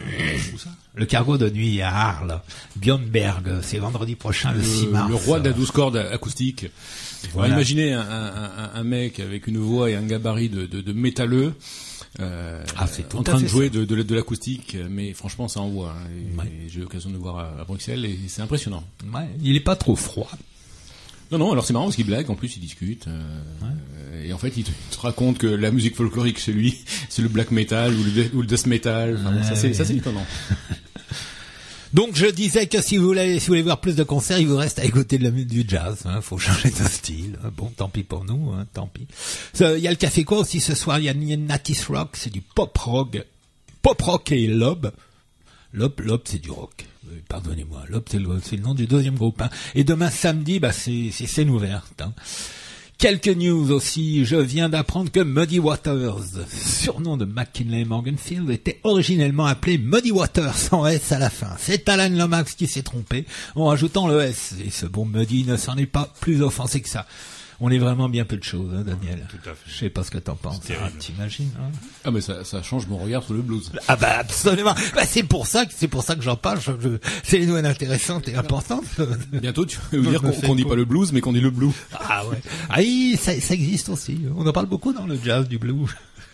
Le Cargo de nuit à Arles. Björnberg, c'est vendredi prochain, le, Le, six mars. le roi de la douze cordes acoustique. Voilà. Alors, imaginez un, un, un, un mec avec une voix et un gabarit de, de, de métalleux. Euh, Ah, c'est tout en à train fait de jouer ça. de, de, de l'acoustique, mais franchement ça envoie. Hein, et, Ouais. et j'ai eu l'occasion de le voir à, à Bruxelles et c'est impressionnant. Ouais, il est pas trop froid. Non, non, alors c'est marrant parce qu'il blague, en plus il discute. Euh, euh, et en fait il te, il te raconte que la musique folklorique chez lui, c'est le black metal ou le, de- ou le death metal. Enfin, bon, ça, c'est, ça c'est étonnant. Donc je disais que si vous voulez, si vous voulez voir plus de concerts, il vous reste à écouter de la musique du jazz. Hein, faut changer de style. Bon, tant pis pour nous, hein, tant pis. Ça, il y a le Café Quoi aussi ce soir. Il y a Natis Rock, c'est du pop rock, pop rock et Lob. Lob, Lob, c'est du rock. Euh, Pardonnez-moi, Lob, c'est le, c'est le nom du deuxième groupe. Hein. Et demain samedi, bah c'est c'est scène ouverte. Hein. Quelques news aussi, je viens d'apprendre que Muddy Waters, surnom de McKinley Morganfield, était originellement appelé Muddy Waters sans S à la fin. C'est Alan Lomax qui s'est trompé en rajoutant le S. Et ce bon Muddy ne s'en est pas plus offensé que ça. On est vraiment bien peu de choses, hein, Daniel. Tout à fait. Je sais pas ce que t'en penses. C'est terrible. Ah, t'imagines, hein? Ah mais ça, ça change mon regard sur le blues. Ah bah absolument. Bah c'est pour ça que c'est pour ça que j'en parle. Je, je- c'est une nouvelle intéressante et importante. Bientôt tu vas nous Non, dire je me qu'on, fais qu'on dit quoi. pas le blues mais qu'on dit le blue. Ah ouais. Ah oui, ça, ça existe aussi. On en parle beaucoup dans le jazz du blues.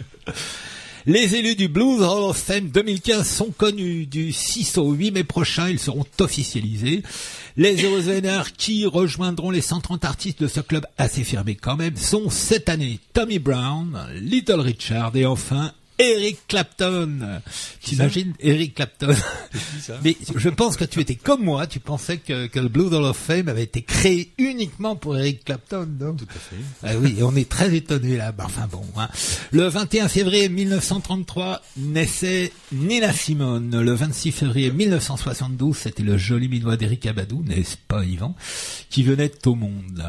Les élus du Blues Hall of Fame deux mille quinze sont connus. Du six au huit mai prochain, ils seront officialisés. Les heureux vénères qui rejoindront les cent trente artistes de ce club assez fermé quand même sont cette année Tommy Brown, Little Richard et enfin Eric Clapton. T'imagines Eric Clapton? Mais je pense que tu étais comme moi, tu pensais que, que le Blues Hall of Fame avait été créé uniquement pour Eric Clapton, non? Tout à fait. Ah oui, et on est très étonnés là. Bah, enfin bon. Hein. Le vingt et un février mille neuf cent trente-trois naissait Nina Simone. Le vingt-six février mille neuf cent soixante-douze, c'était le joli minois d'Eric Abadou, n'est-ce pas Yvan, qui venait au monde.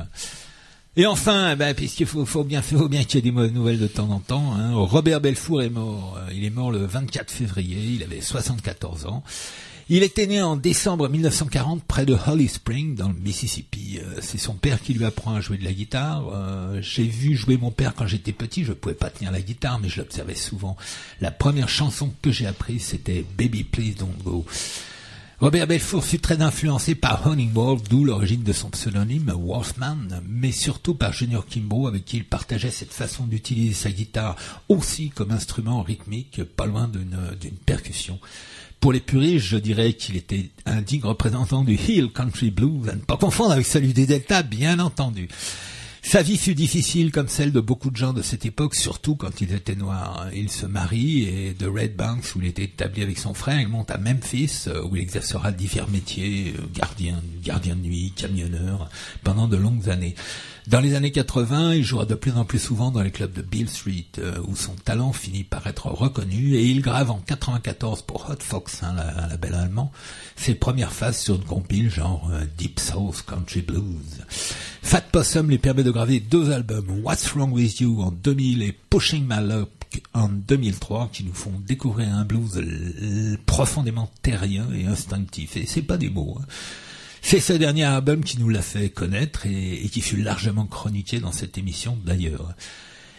Et enfin, ben, puisqu'il faut, faut bien, faut bien qu'il y ait des mauvaises nouvelles de temps en temps, hein, Robert Belfour est mort. Euh, Il est mort le vingt-quatre février, il avait soixante-quatorze ans. Il était né en décembre mille neuf cent quarante près de Holly Spring, dans le Mississippi. Euh, c'est son père qui lui apprend à jouer de la guitare. Euh, j'ai vu jouer mon père quand j'étais petit, je pouvais pas tenir la guitare, mais je l'observais souvent. La première chanson que j'ai apprise, c'était Baby Please Don't Go. Robert Belfour fut très influencé par Honeywell, d'où l'origine de son pseudonyme Wolfman, mais surtout par Junior Kimbrough, avec qui il partageait cette façon d'utiliser sa guitare aussi comme instrument rythmique, pas loin d'une, d'une percussion. Pour les puristes, je dirais qu'il était un digne représentant du Hill Country Blues, à ne pas confondre avec celui des Delta, bien entendu. Sa vie fut difficile comme celle de beaucoup de gens de cette époque, surtout quand il était noir. Il se marie et de Red Banks, où il était établi avec son frère, il monte à Memphis, où il exercera divers métiers, gardien, gardien de nuit, camionneur, pendant de longues années. Dans les années quatre-vingts, il jouera de plus en plus souvent dans les clubs de Beale Street, où son talent finit par être reconnu, et il grave en quatre-vingt-quatorze pour Hot Fox, hein, la, un label allemand, ses premières phases sur une compile genre euh, Deep South Country Blues. Fat Possum lui permet de graver deux albums, What's Wrong With You en deux mille et Pushing My Luck en deux mille trois, qui nous font découvrir un blues l- profondément terrien et instinctif. Et c'est pas des mots, hein. C'est ce dernier album qui nous l'a fait connaître et, et qui fut largement chroniqué dans cette émission d'ailleurs.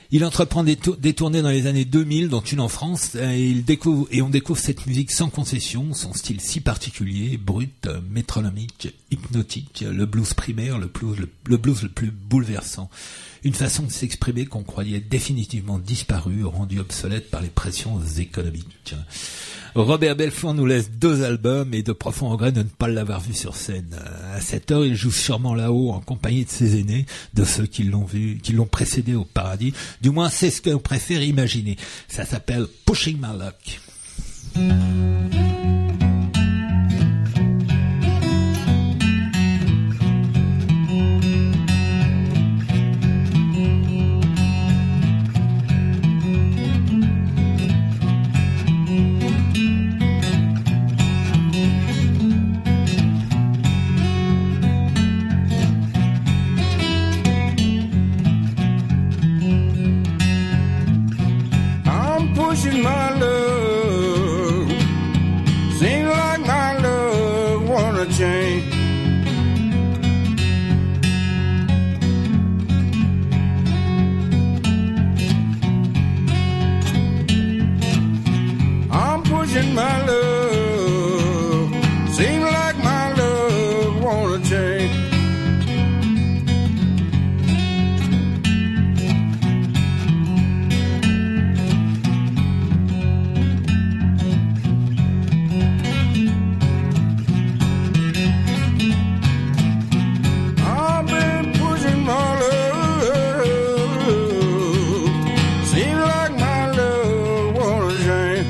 Il entreprend des, tour- des tournées dans les années deux mille, dont une en France, et, il découvre, et on découvre cette musique sans concession, son style si particulier, brut, euh, métronomique, hypnotique, le blues primaire, le blues le, le blues le plus bouleversant. Une façon de s'exprimer qu'on croyait définitivement disparue, rendue obsolète par les pressions économiques. Robert Belfort nous laisse deux albums et de profonds regrets de ne pas l'avoir vu sur scène. À cette heure, il joue sûrement là-haut en compagnie de ses aînés, de ceux qui l'ont vu, qui l'ont précédé au paradis. Du moins, c'est ce qu'on préfère imaginer. Ça s'appelle Pushing My Luck. I'm pushing my love. Seems like my love wanna change. I'm pushing my love. Seems like my love wanna change. I've been pushing my love. Seems like my love wanna change.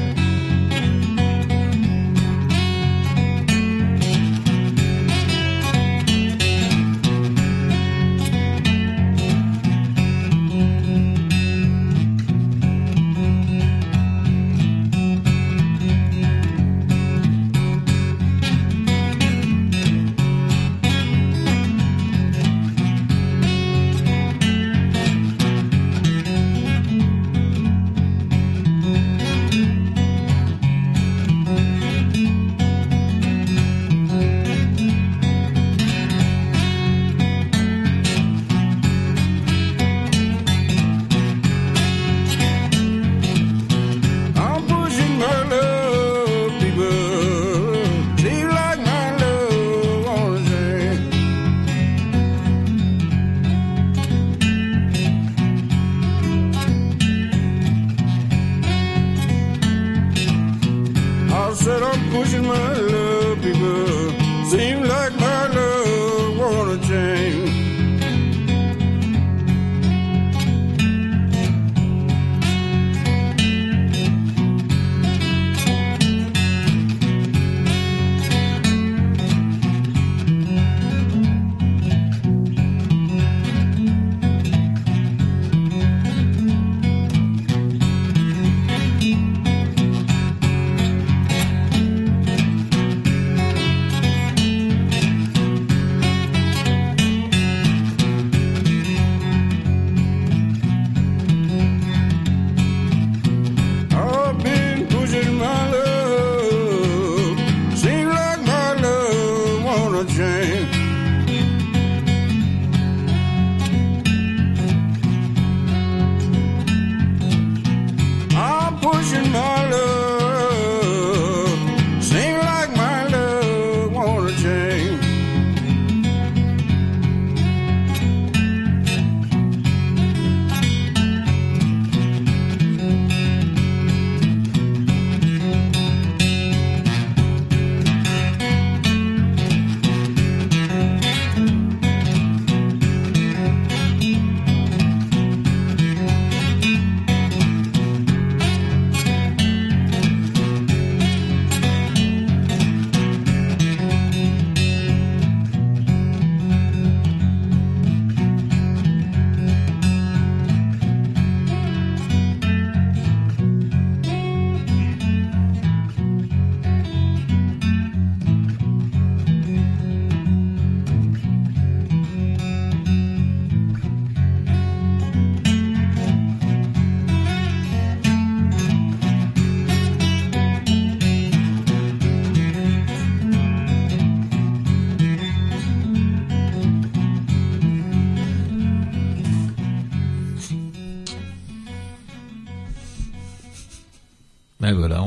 I'm pushing my love, people. Seems like my love wanna change. I said I'm pushing my love, people. Seems like my love wanna change.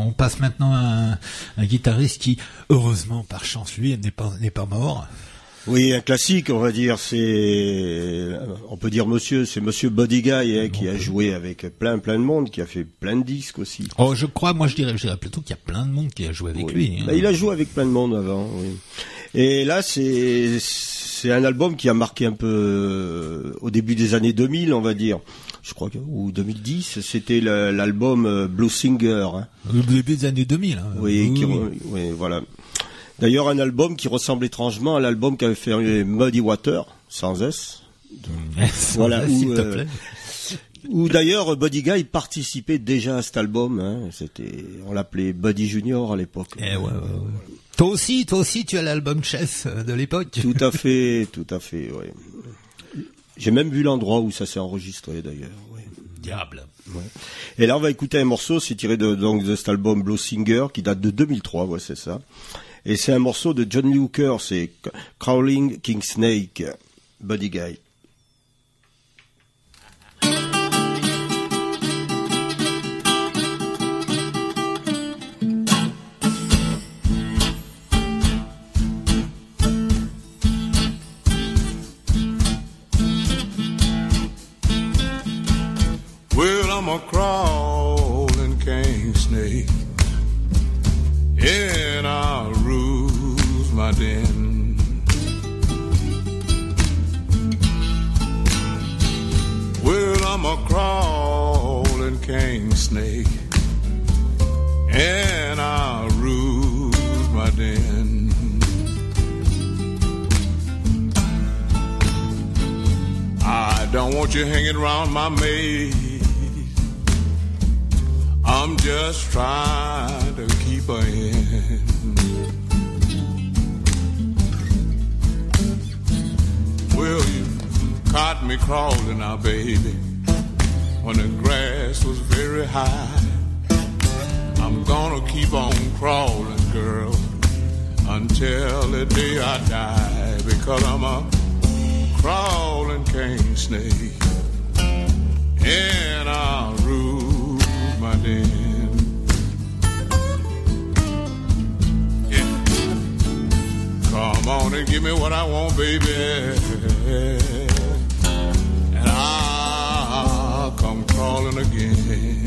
on passe maintenant à un, un guitariste qui, heureusement, par chance, lui, n'est pas, n'est pas mort. Oui, un classique, on va dire, c'est, on peut dire monsieur, c'est monsieur Buddy Guy, hein, qui a joué avec plein, plein de monde, qui a fait plein de disques aussi. Oh, je crois, moi je dirais, je dirais plutôt qu'il y a plein de monde qui a joué avec Oui. lui. Hein. Bah, il a joué avec plein de monde avant, oui. Et là, c'est, c'est un album qui a marqué un peu, euh, au début des années deux mille, on va dire. Je crois que, ou deux mille dix, c'était le, l'album euh, Blues Singer, hein. Au début des années deux mille. Hein. Oui, oui, qui, oui. oui, voilà. D'ailleurs, un album qui ressemble étrangement à l'album qu'avait fait Muddy Water, sans S. Sans voilà, S, où, s'il te euh, plaît. où d'ailleurs Buddy Guy participait déjà à cet album. Hein. C'était, on l'appelait Buddy Junior à l'époque. Eh ouais, ouais, ouais. Toi aussi, toi aussi, tu as l'album Chess de l'époque. Tout à fait, tout à fait. Ouais. J'ai même vu l'endroit où ça s'est enregistré d'ailleurs. Ouais. Diable. Ouais. Et là, on va écouter un morceau, c'est tiré de, donc, de cet album Blues Singer qui date de deux mille trois. Ouais, c'est ça. Et c'est un morceau de John Lee Hooker, c'est Crawling King Snake, Buddy Guy. Well, I'm a crawling king snake, and I'll ruse my den. Well, I'm a crawling king snake, and I'll ruse my den. I don't want you hanging around my maid. I'm just trying to keep her in. Well, you caught me crawling now, baby, when the grass was very high. I'm gonna keep on crawling, girl, until the day I die, because I'm a crawling king snake, and I'll rule my den. Yeah. Come on and give me what I want, baby, and I'll come crawling again.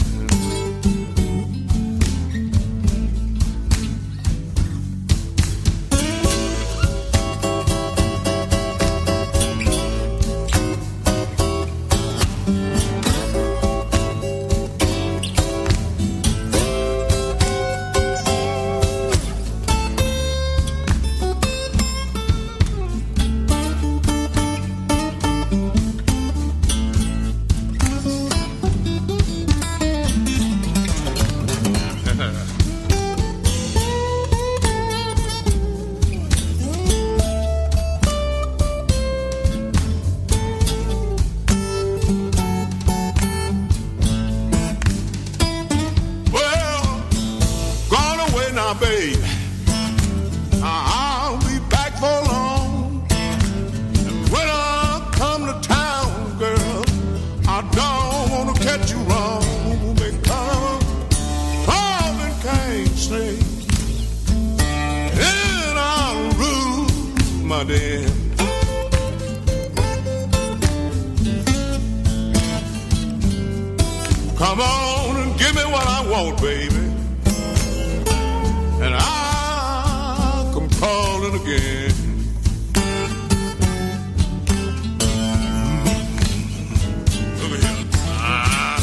Come on and give me what I want, baby, and I'll come calling again. Look at here. Ah.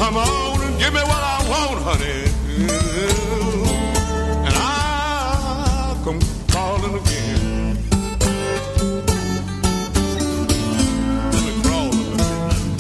Come on and give me what I want, honey. And I'll come calling again. Let me crawl a little bit.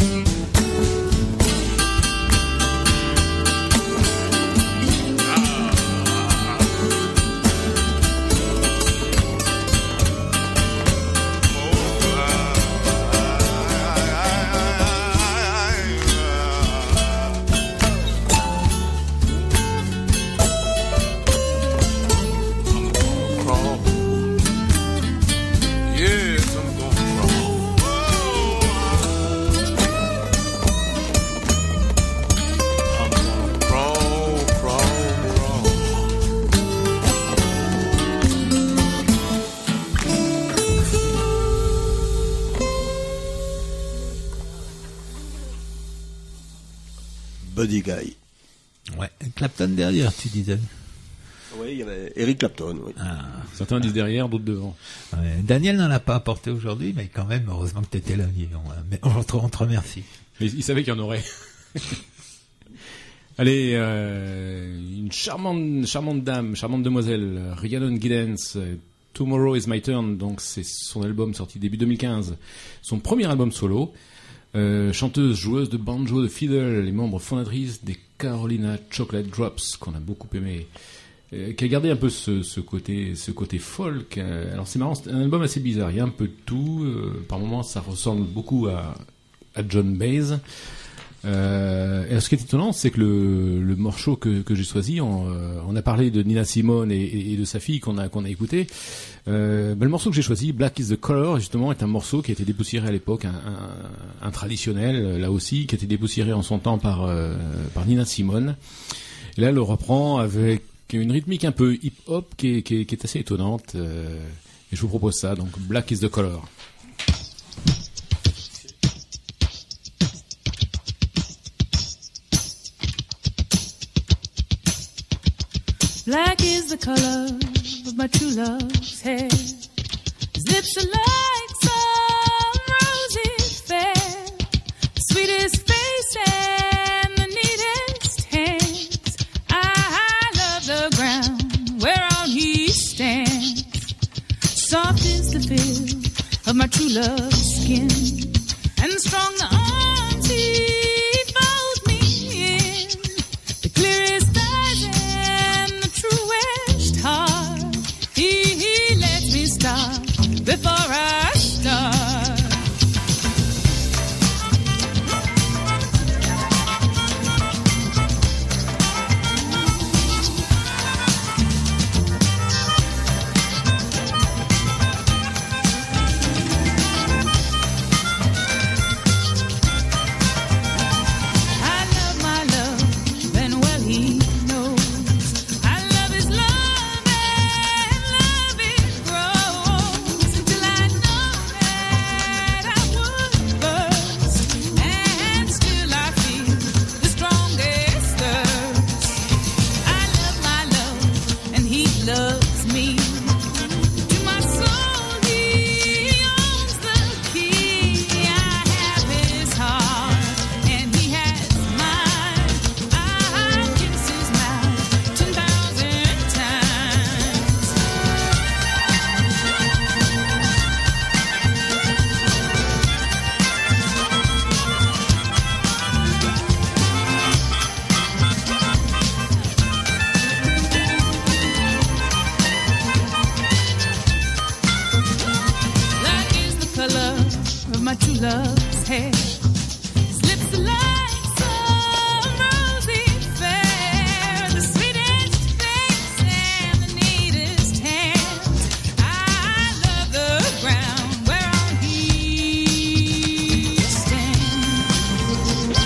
Buddy Guy. Ouais, Clapton derrière, tu disais. Oui, il y avait Eric Clapton. Oui. Ah. Certains disent derrière, d'autres devant. Ouais. Daniel n'en a pas apporté aujourd'hui, mais quand même, heureusement que tu étais là, Vivon. Mais on te, on te remercie. Mais il savait qu'il y en aurait. Allez, euh, une charmante, charmante dame, charmante demoiselle, Rhiannon Giddens, euh, Tomorrow is My Turn, donc c'est son album sorti début deux mille quinze, son premier album solo. Euh, chanteuse, joueuse de banjo, de fiddle, les membres fondatrices des Carolina Chocolate Drops, qu'on a beaucoup aimé, euh, qui a gardé un peu ce, ce côté, ce côté folk. Euh, alors c'est marrant, c'est un album assez bizarre, il y a un peu de tout, euh, par moments ça ressemble beaucoup à, à John Baez. Euh, et ce qui est étonnant, c'est que le, le morceau que, que j'ai choisi, on, euh, on a parlé de Nina Simone et, et, et de sa fille qu'on a, qu'on a écouté. Euh, ben le morceau que j'ai choisi, Black is the Color, justement, est un morceau qui a été dépoussiéré à l'époque, un, un, un traditionnel, là aussi, qui a été dépoussiéré en son temps par, euh, par Nina Simone. Et là, elle le reprend avec une rythmique un peu hip-hop qui est, qui est, qui est assez étonnante. Euh, et je vous propose ça, donc Black is the Color. Black is the color of my true love's hair. His lips are like some rosy fair. The sweetest face and the neatest hands. I love the ground whereon he stands. Soft is the feel of my true love's skin, and strong the arms he folds me in. The clearest eyes and the truest heart. He, he lets me stop before I start. I love my love, and well he knows. I love his love, and love it grows until I know that I would burst, and still I feel the strongest thirst. I love my love, and he loves me. To my soul he owns the key. I have his heart, and he has mine. I've kissed his mouth ten thousand times. Black is the color of my true love's hair. His lips are like some rosy fair. The sweetest face and the neatest hands. I love the ground whereon he stands.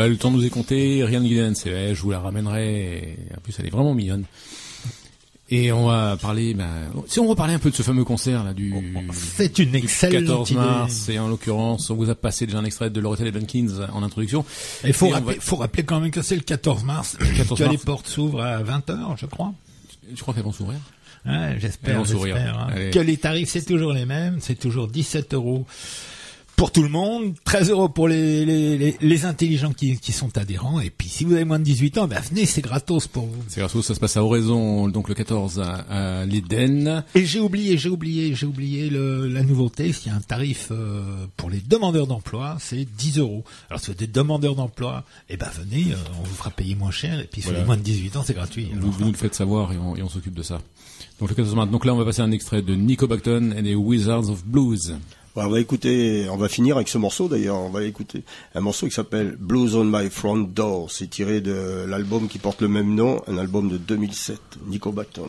Voilà, le temps nous est compté. Rien de Gillian, c'est vrai, je vous la ramènerai. Et en plus, elle est vraiment mignonne. Et on va parler, bah, si on reparlait un peu de ce fameux concert là du, c'est une excellente quatorze idée. mars, et en l'occurrence, on vous a passé déjà un extrait de Loretta Levinkins en introduction. Il faut, Et on rappeler, va- faut rappeler quand même que c'est le quatorze mars, quatorze que mars. les portes s'ouvrent à vingt heures, je crois. Tu crois qu'elles vont s'ouvrir? Ouais, Elles j'espère, vont s'ouvrir. j'espère. Hein. Allez. Que les tarifs, c'est toujours les mêmes, c'est toujours dix-sept euros pour tout le monde, treize euros pour les, les, les, les intelligents qui, qui sont adhérents, et puis si vous avez moins de dix-huit ans, ben venez, c'est gratos pour vous. C'est gratos, ça se passe à Oraison, donc le quatorze à, à l'Éden. Et j'ai oublié, j'ai oublié, j'ai oublié le, la nouveauté, il y a un tarif euh, pour les demandeurs d'emploi, c'est dix euros. Alors si vous êtes des demandeurs d'emploi, eh ben venez, euh, on vous fera payer moins cher, et puis si vous Voilà. avez moins de dix-huit ans, c'est gratuit. Vous, vous nous le faites savoir et on, et on s'occupe de ça. Donc le quatorze mars. Donc là, on va passer un extrait de Nico Bacton et les Wizards of Blues. On va écouter, on va finir avec ce morceau d'ailleurs, on va écouter un morceau qui s'appelle Blues on My Front Door. C'est tiré de l'album qui porte le même nom, un album de deux mille sept, Nico Bacton.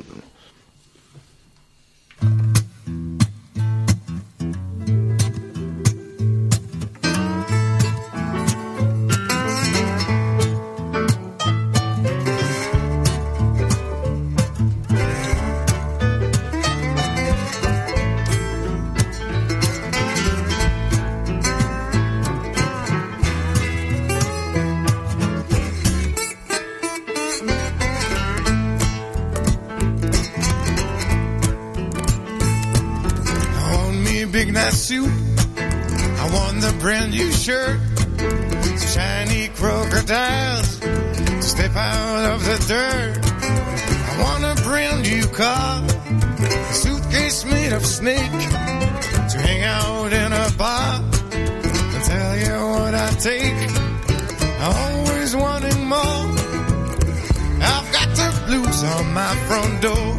I want me a big nice suit. I want the brand new shirt. Some shiny crocodiles to step out of the dirt. I want a brand new car. A suitcase made of snake to hang out in a bar and tell you what I take. Always wanting more. I've got the blues on my front door.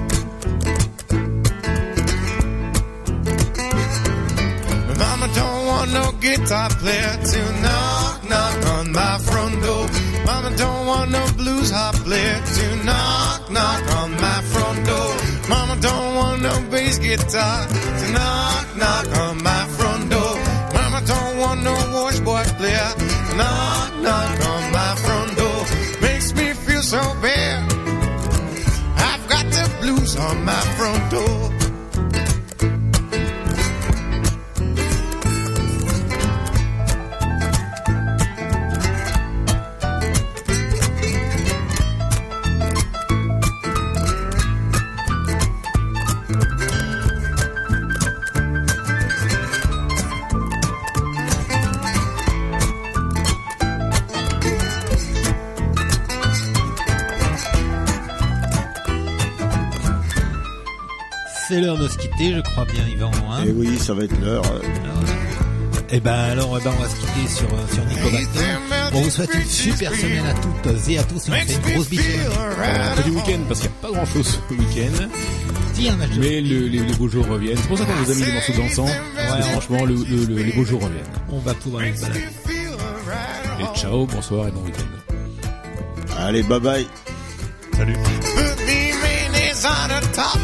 But Mama don't want no guitar player to knock, knock on my front door. Mama don't want no blues harp player to knock, knock on my front door. Mama don't want no bass guitar to knock, knock on my front door. Mama don't want no washboard player to knock, knock on my front door. Makes me feel so bad. I've got the blues on my front door. C'est l'heure de se quitter, je crois bien, Yvan. Hein. Et oui, ça va être l'heure. Et ben alors, eh ben, on va se quitter sur, euh, sur Nico Bacton. On vous souhaite une super semaine à toutes et à tous. Et on fait une grosse bise. Un peu du week-end, parce qu'il n'y a pas grand-chose ce week-end. Mais le, les, les beaux jours reviennent. C'est pour ça qu'on vous a mis des morceaux dansants. Parce que franchement, le, le, le, les beaux jours reviennent. On va pouvoir les balader. Et ciao, bonsoir et bon week-end. Allez, bye bye. Salut. Put me mayonnaise on the top